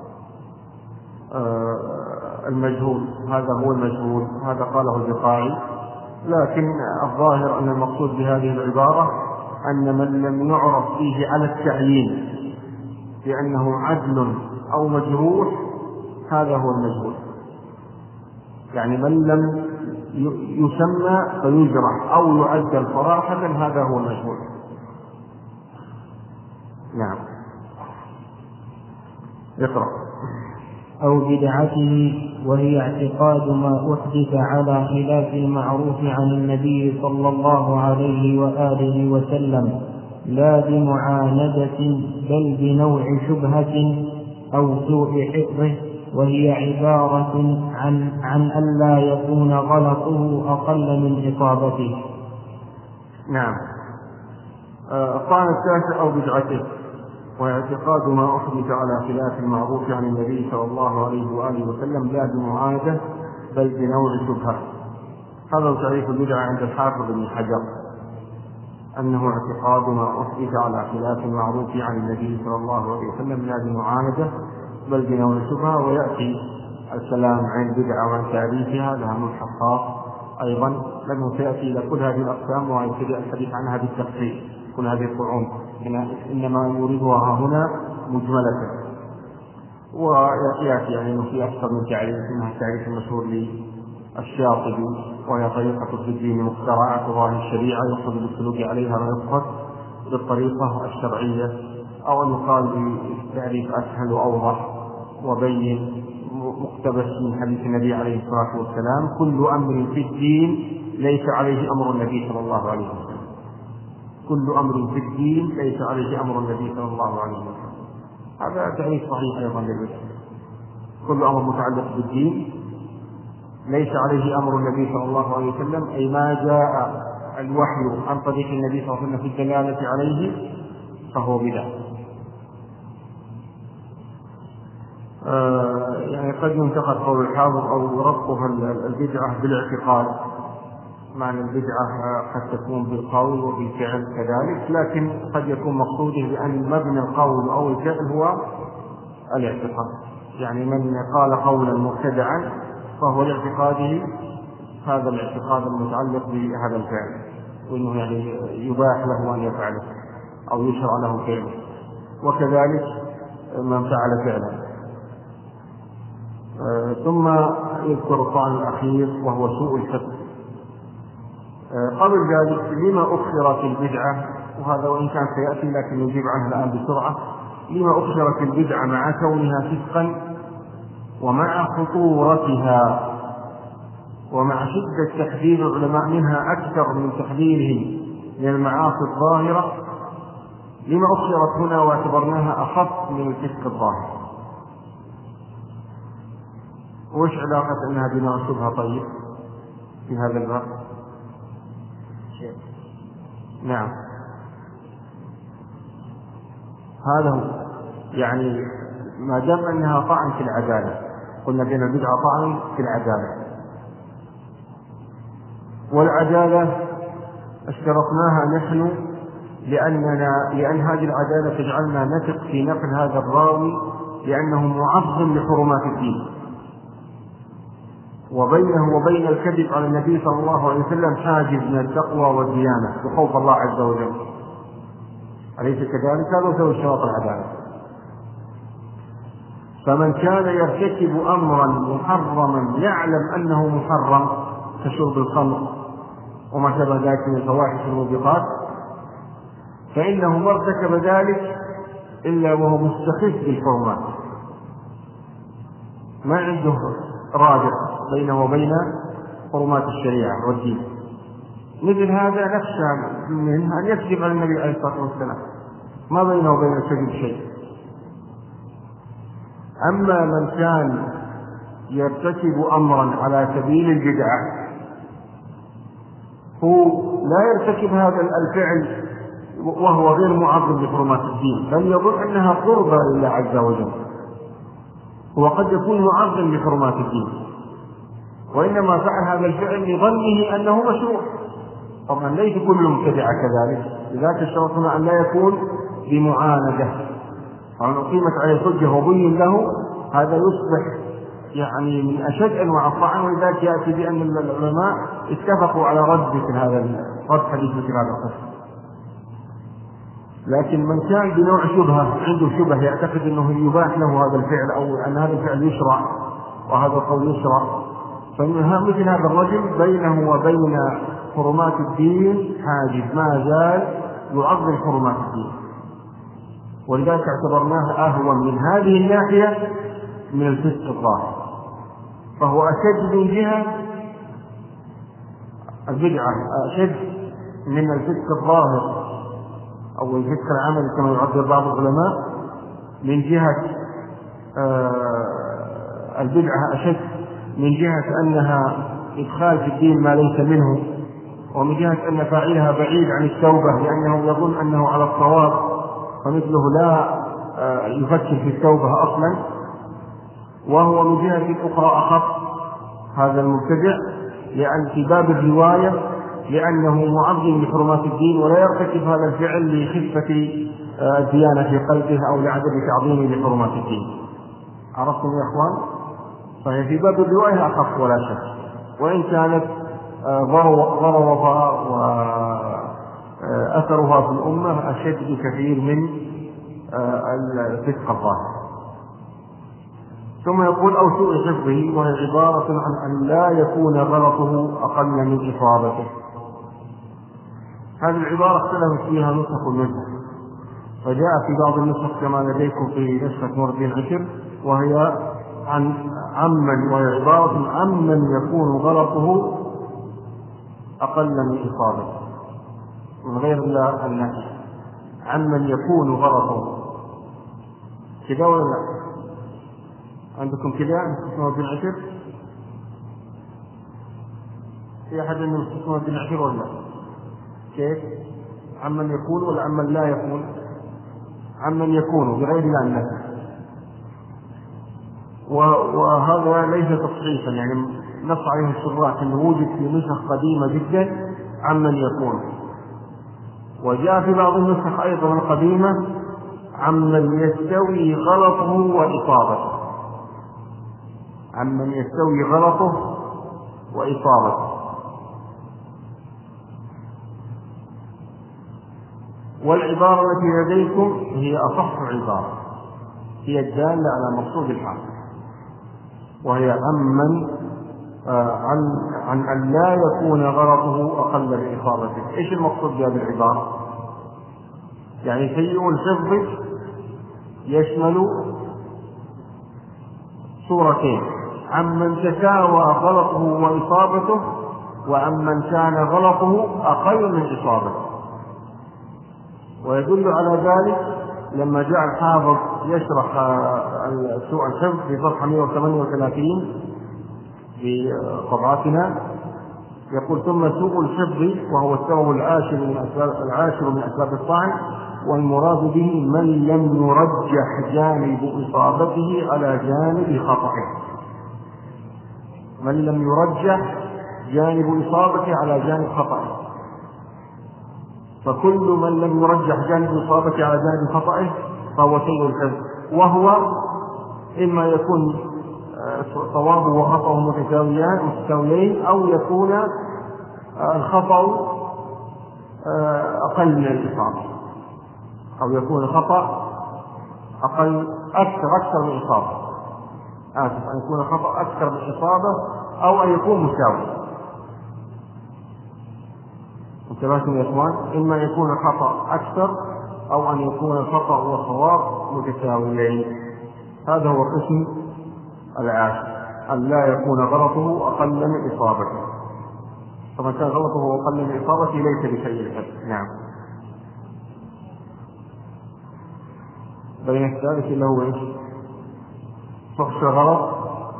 المجهول، هذا قاله البقاعي. لكن الظاهر أن المقصود بهذه العبارة أن من لم يعرف فيه على التعيين بأنه عدل أو مجروح هذا هو المجهول، يعني من لم يسمى فيجرح أو يعدل صراحة هذا هو المجهول. نعم. اقرأ. أو بدعته، وهي اعتقاد ما أحدث على خلاف المعروف عن النبي صلى الله عليه وآله وسلم، لا بمعاندة بل بنوع شبهة أو سوء حفظه، وهي عبارة عن ألا يكون غلطه أقل من إصابته. نعم. الطعن التاسع أو بدعته، واعتقاد ما أحدث على خلاف المعروف عن النبي صلى الله عليه وآله وسلم لا بمعاندة بل بنوع شبهة. هذا تعريف البدعة عند الحافظ بن حجر، أنه اعتقاد ما أحدث على خلاف المعروف عن النبي صلى الله عليه وسلم لا بمعاندة بل بنوع شبهة. ويأتي الكلام عن البدعة وعن تعريفها، لها مبحث خاص أيضا، لأنه سيأتي إلى كل هذه الأقسام ويبتدئ الحديث عنها بالتفصيل، كل هذه الطعون إنما يريدها هنا مجملة. ويأتي يعني أنه في أكثر من تعريف، منها التعريف المشهور للشاطبي، وهي طريقة في الدين مخترعة ظاهر الشريعة يقصد بالسلوك عليها ما يقصد بالطريقة الشرعية، أو أن يقال بتعريف أسهل وأوضح وبين مقتبس من حديث النبي عليه الصلاة والسلام: كل أمر في الدين ليس عليه أمر النبي صلى الله عليه وسلم. كل أمر في الدين ليس عليه أمر النبي صلى الله عليه وسلم. هذا تعريف صحيح أيضا للبدعة. كل أمر متعلق بالدين ليس عليه أمر النبي صلى الله عليه وسلم، أي ما جاء الوحي عن طريق النبي صلى الله عليه وسلم في الدلالة عليه فهو بدعة. يعني قد ينتقد قول الحافظ أو ربطها البدعة بالاعتقاد، معنى البدعة قد تكون بالقول وبالفعل كذلك، لكن قد يكون مقصوده بأن مبنى القول أو الفعل هو الاعتقاد. يعني من قال قولا مبتدعا فهو لاعتقاده هذا الاعتقاد المتعلق بهذا الفعل، وأنه يعني يباح له أن يفعله أو يشرع له فعله، وكذلك من فعل فعلا. ثم يذكر الطعن الأخير وهو سوء الحفظ. قبل ذلك لما أخرت البدعة، وهذا وإن كان سيأتي لكن نجيب عنه الآن بسرعة. لما أخرت البدعة مع كونها فسقا ومع خطورتها ومع شدة تحذير العلماء منها أكثر من تحذيرهم من المعاصي الظاهرة؟ لما أخرت هنا واعتبرناها أخف من الفسق الظاهر؟ وش علاقة أنها بنوع شبهة طيب في هذا الباب؟ نعم، هذا هو. يعني ما دام أنها طعن في العدالة، قلنا بأن البدعة طعن في العدالة، والعدالة اشترطناها نحن لأن هذه العدالة تجعلنا نثق في نقل هذا الراوي لأنه معظم لحرمات الدين، وبينه وبين الكذب على النبي صلى الله عليه وسلم حاجز من التقوى والديانة وخوف الله عز وجل، أليس كذلك؟ هذا هو شرط العدالة. فمن كان يرتكب أمرا محرما يعلم أنه محرم كشرب الخمر وما شابه ذلك من الفواحش الموبقات، فإنه ما ارتكب ذلك إلا وهو مستخف بالحرمات، ما عنده رابط بينه وبين حرمات الشريعة والدين. مثل هذا نخشى منه أن يكذب على النبي عليه الصلاة والسلام، ما بينه وبين الكذب شيء. أما من كان يرتكب أمرا على سبيل البدعة هو لا يرتكب هذا الفعل وهو غير معظم لحرمات الدين، بل يظن أنها قربى لله عز وجل، هو قد يكون معظم لحرمات الدين وإنما فعل هذا الفعل لظنه أنه مشروع. طبعا ليس كل مبتدع كذلك، لذلك اشترطنا أن لا يكون بمعاندة، فمن أقيمت عليه حجة وبين له هذا يصبح يعني من أشد أنواع الطعن، ولذلك يأتي بأن العلماء اتفقوا على رد مثل هذا، رد حديث مثل هذا القسم. لكن من كان بنوع شبهة، عنده شبهة يعتقد أنه يباح له هذا الفعل أو أن هذا الفعل يشرع وهذا القول يشرع، فمثل هذا الرجل بينه وبين حرمات الدين حاجز، ما زال يعظم حرمات الدين، ولذلك اعتبرناه أهون من هذه الناحية من الفسق الظاهر، فهو أشد من جهة البدعة، أشد من الفسق الظاهر أو الفسق العملي كما يعبر بعض العلماء، من جهة البدعة أشد من جهة أنها إدخال في الدين ما ليس منه، ومن جهة أن فاعلها بعيد عن التوبة لأنه يظن أنه على الصواب، فمثله لا يفكر في التوبة أصلا. وهو من جهة أخرى أخف هذا المبتدع لأن في باب الرواية لأنه معظم لحرمات الدين ولا يرتكب هذا الفعل لخفة الديانة في قلبه أو لعدم تعظيمه لحرمات الدين. عرفتم يا أخوان؟ فهي في باب الرواية أخف ولا شك، وإن كانت ضررها وأثرها في الأمة أشد بكثير من الفسق الظاهر. ثم يقول أو سوء حفظه، وهي عبارة عن أن لا يكون غلطه أقل من إصابته. هذه العبارة اختلفت فيها نسخ النسخ، فجاء في بعض النسخ كما لديكم في نسخة نور الدين عشر وهي عمن، وهي عبارة عمن يكون غلطه أقل من إصابته، من غير لا النهي، عمن يكون غلطه. كذا ولا لا؟ عندكم كذا نور الدين عشر؟ في أحد من نور الدين عشر ولا لا؟ كيف؟ عمن يكون ولا عمن لا يكون؟ عمن يكون بغير لا النهي. وهذا ليس تصحيحا، يعني نص عليه الشراح انه وجد في نسخ قديمه جدا عمن يكون، وجاء في بعض النسخ ايضا القديمه عمن يستوي غلطه واصابته، عمن يستوي غلطه واصابته. والعباره التي لديكم هي اصح عباره، هي الداله على مقصود الحاصل، وهي عن أن لا يكون غلطه أقل من إصابته. إيش المقصود بهذه العبارة؟ يعني سيء الحفظ يشمل صورتين، عمن تساوى غلطه وإصابته وعمن كان غلطه أقل من إصابته. ويدل على ذلك لما جاء الحافظ يشرح سوء الحفظ في صفحة 138 في طبعاتنا، يقول ثم سوء الحفظ وهو السبب العاشر من أسباب الطعن، والمراد به من لم يرجح جانب إصابته على جانب خطئه، من لم يرجح جانب إصابته على جانب خطئه. فكل من لم يرجح جانب إصابته على جانب خطئه فهو سيء الحفظ، وهو إما يكون صوابه وخطأه متساويين أو يكون الخطأ أقل من الإصابة، أو يكون الخطأ أكثر من الإصابة. أن يكون الخطأ أكثر بالإصابة أو أن يكون مساوي. انتبهتم يا إخوان؟ إما أن يكون الخطأ أكثر أو أن يكون الخطأ والصواب متساويين. هذا هو القسم العاشر، أن لا يكون غلطه أقل من إصابته. فمن كان غلطه أقل من إصابته ليس بشيء الحد. نعم. بين الثالث اللي هو إيش؟ فحش الغلط.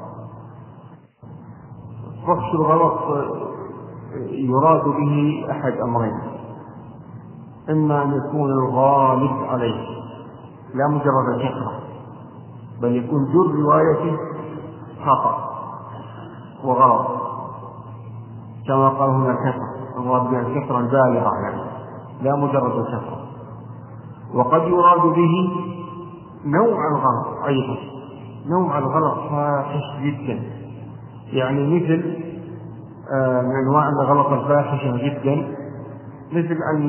فحش الغلط يراد به أحد أمرين: إما أن يكون الغالب عليه لا مجرد الكثرة، بل يكون جل روايته خطأ وغلط، كما قال هنا الكثرة، المراد بها الكثرة البالغة يعني لا مجرد الكثرة. وقد يراد به نوع الغلط أيضا، نوع الغلط فاحش جدا، يعني مثل من أنواع الغلط الفاحشة جدا، مثل أن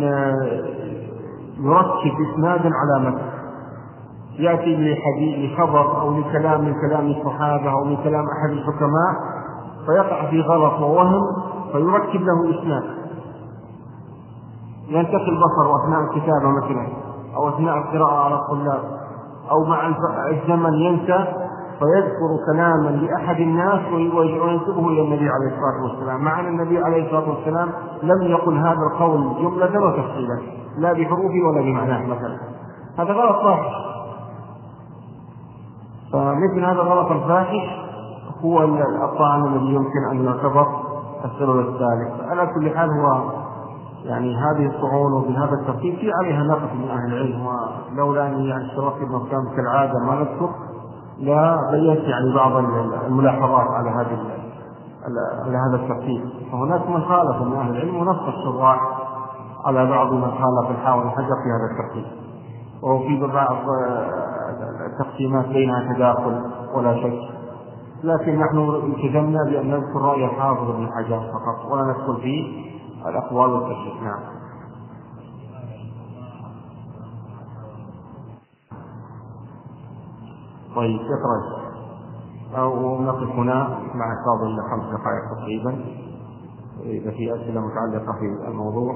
يركب إسنادا على متن، يأتي لحديث لخبر أو لكلام من كلام الصحابة أو من كلام أحد الحكماء فيقع في غلط ووهم فيركب له إسناد، ينتقل البصر أثناء الكتابة مثلا أو أثناء القراءة على الطلاب، أو مع الزمن ينسى فيذكر كلاما لأحد الناس وينسبه إلى النبي عليه الصلاة والسلام، مع أن النبي عليه الصلاة والسلام لم يقل هذا القول جملة وتفصيلا لا بحروفه ولا بمعناه مثلا. هذا غلط فاحش. فمثل هذا الغلط الفاحش هو الطعن الذي يمكن أن يعتبر السبب الثالث. على كل حال هو يعني هذه الطعون وبهذا الترتيب في عليها نقص من أهل العلم، ولولا أن يعني اشتراك ابن كان كالعادة ما نذكر لا بيّنت يعني بعض الملاحظات على هذا الترتيب. فهناك من خالف من أهل العلم ونص الشراح على بعض من خالف الحافظ بن حجر في هذا الترتيب، وفي بعض التقسيمات بينها تداخل ولا شك، لكن نحن التزمنا بأن نذكر رأي الحافظ بن حجر فقط ولا ندخل فيه الأقوال والتشريح. نعم. طيب اقرأ أو نقف هنا مع فاضل 5 دقائق تقريبا إذا في أسئلة متعلقة في الموضوع.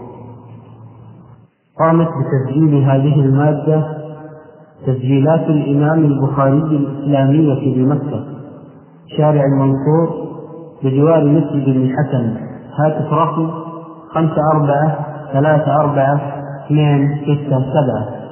قامت بتسجيل هذه المادة تسجيلات الإمام البخاري الإسلامية بمكة، شارع المنصور بجوار مسجد ابن الحسن. هاتف رقم 5434 267.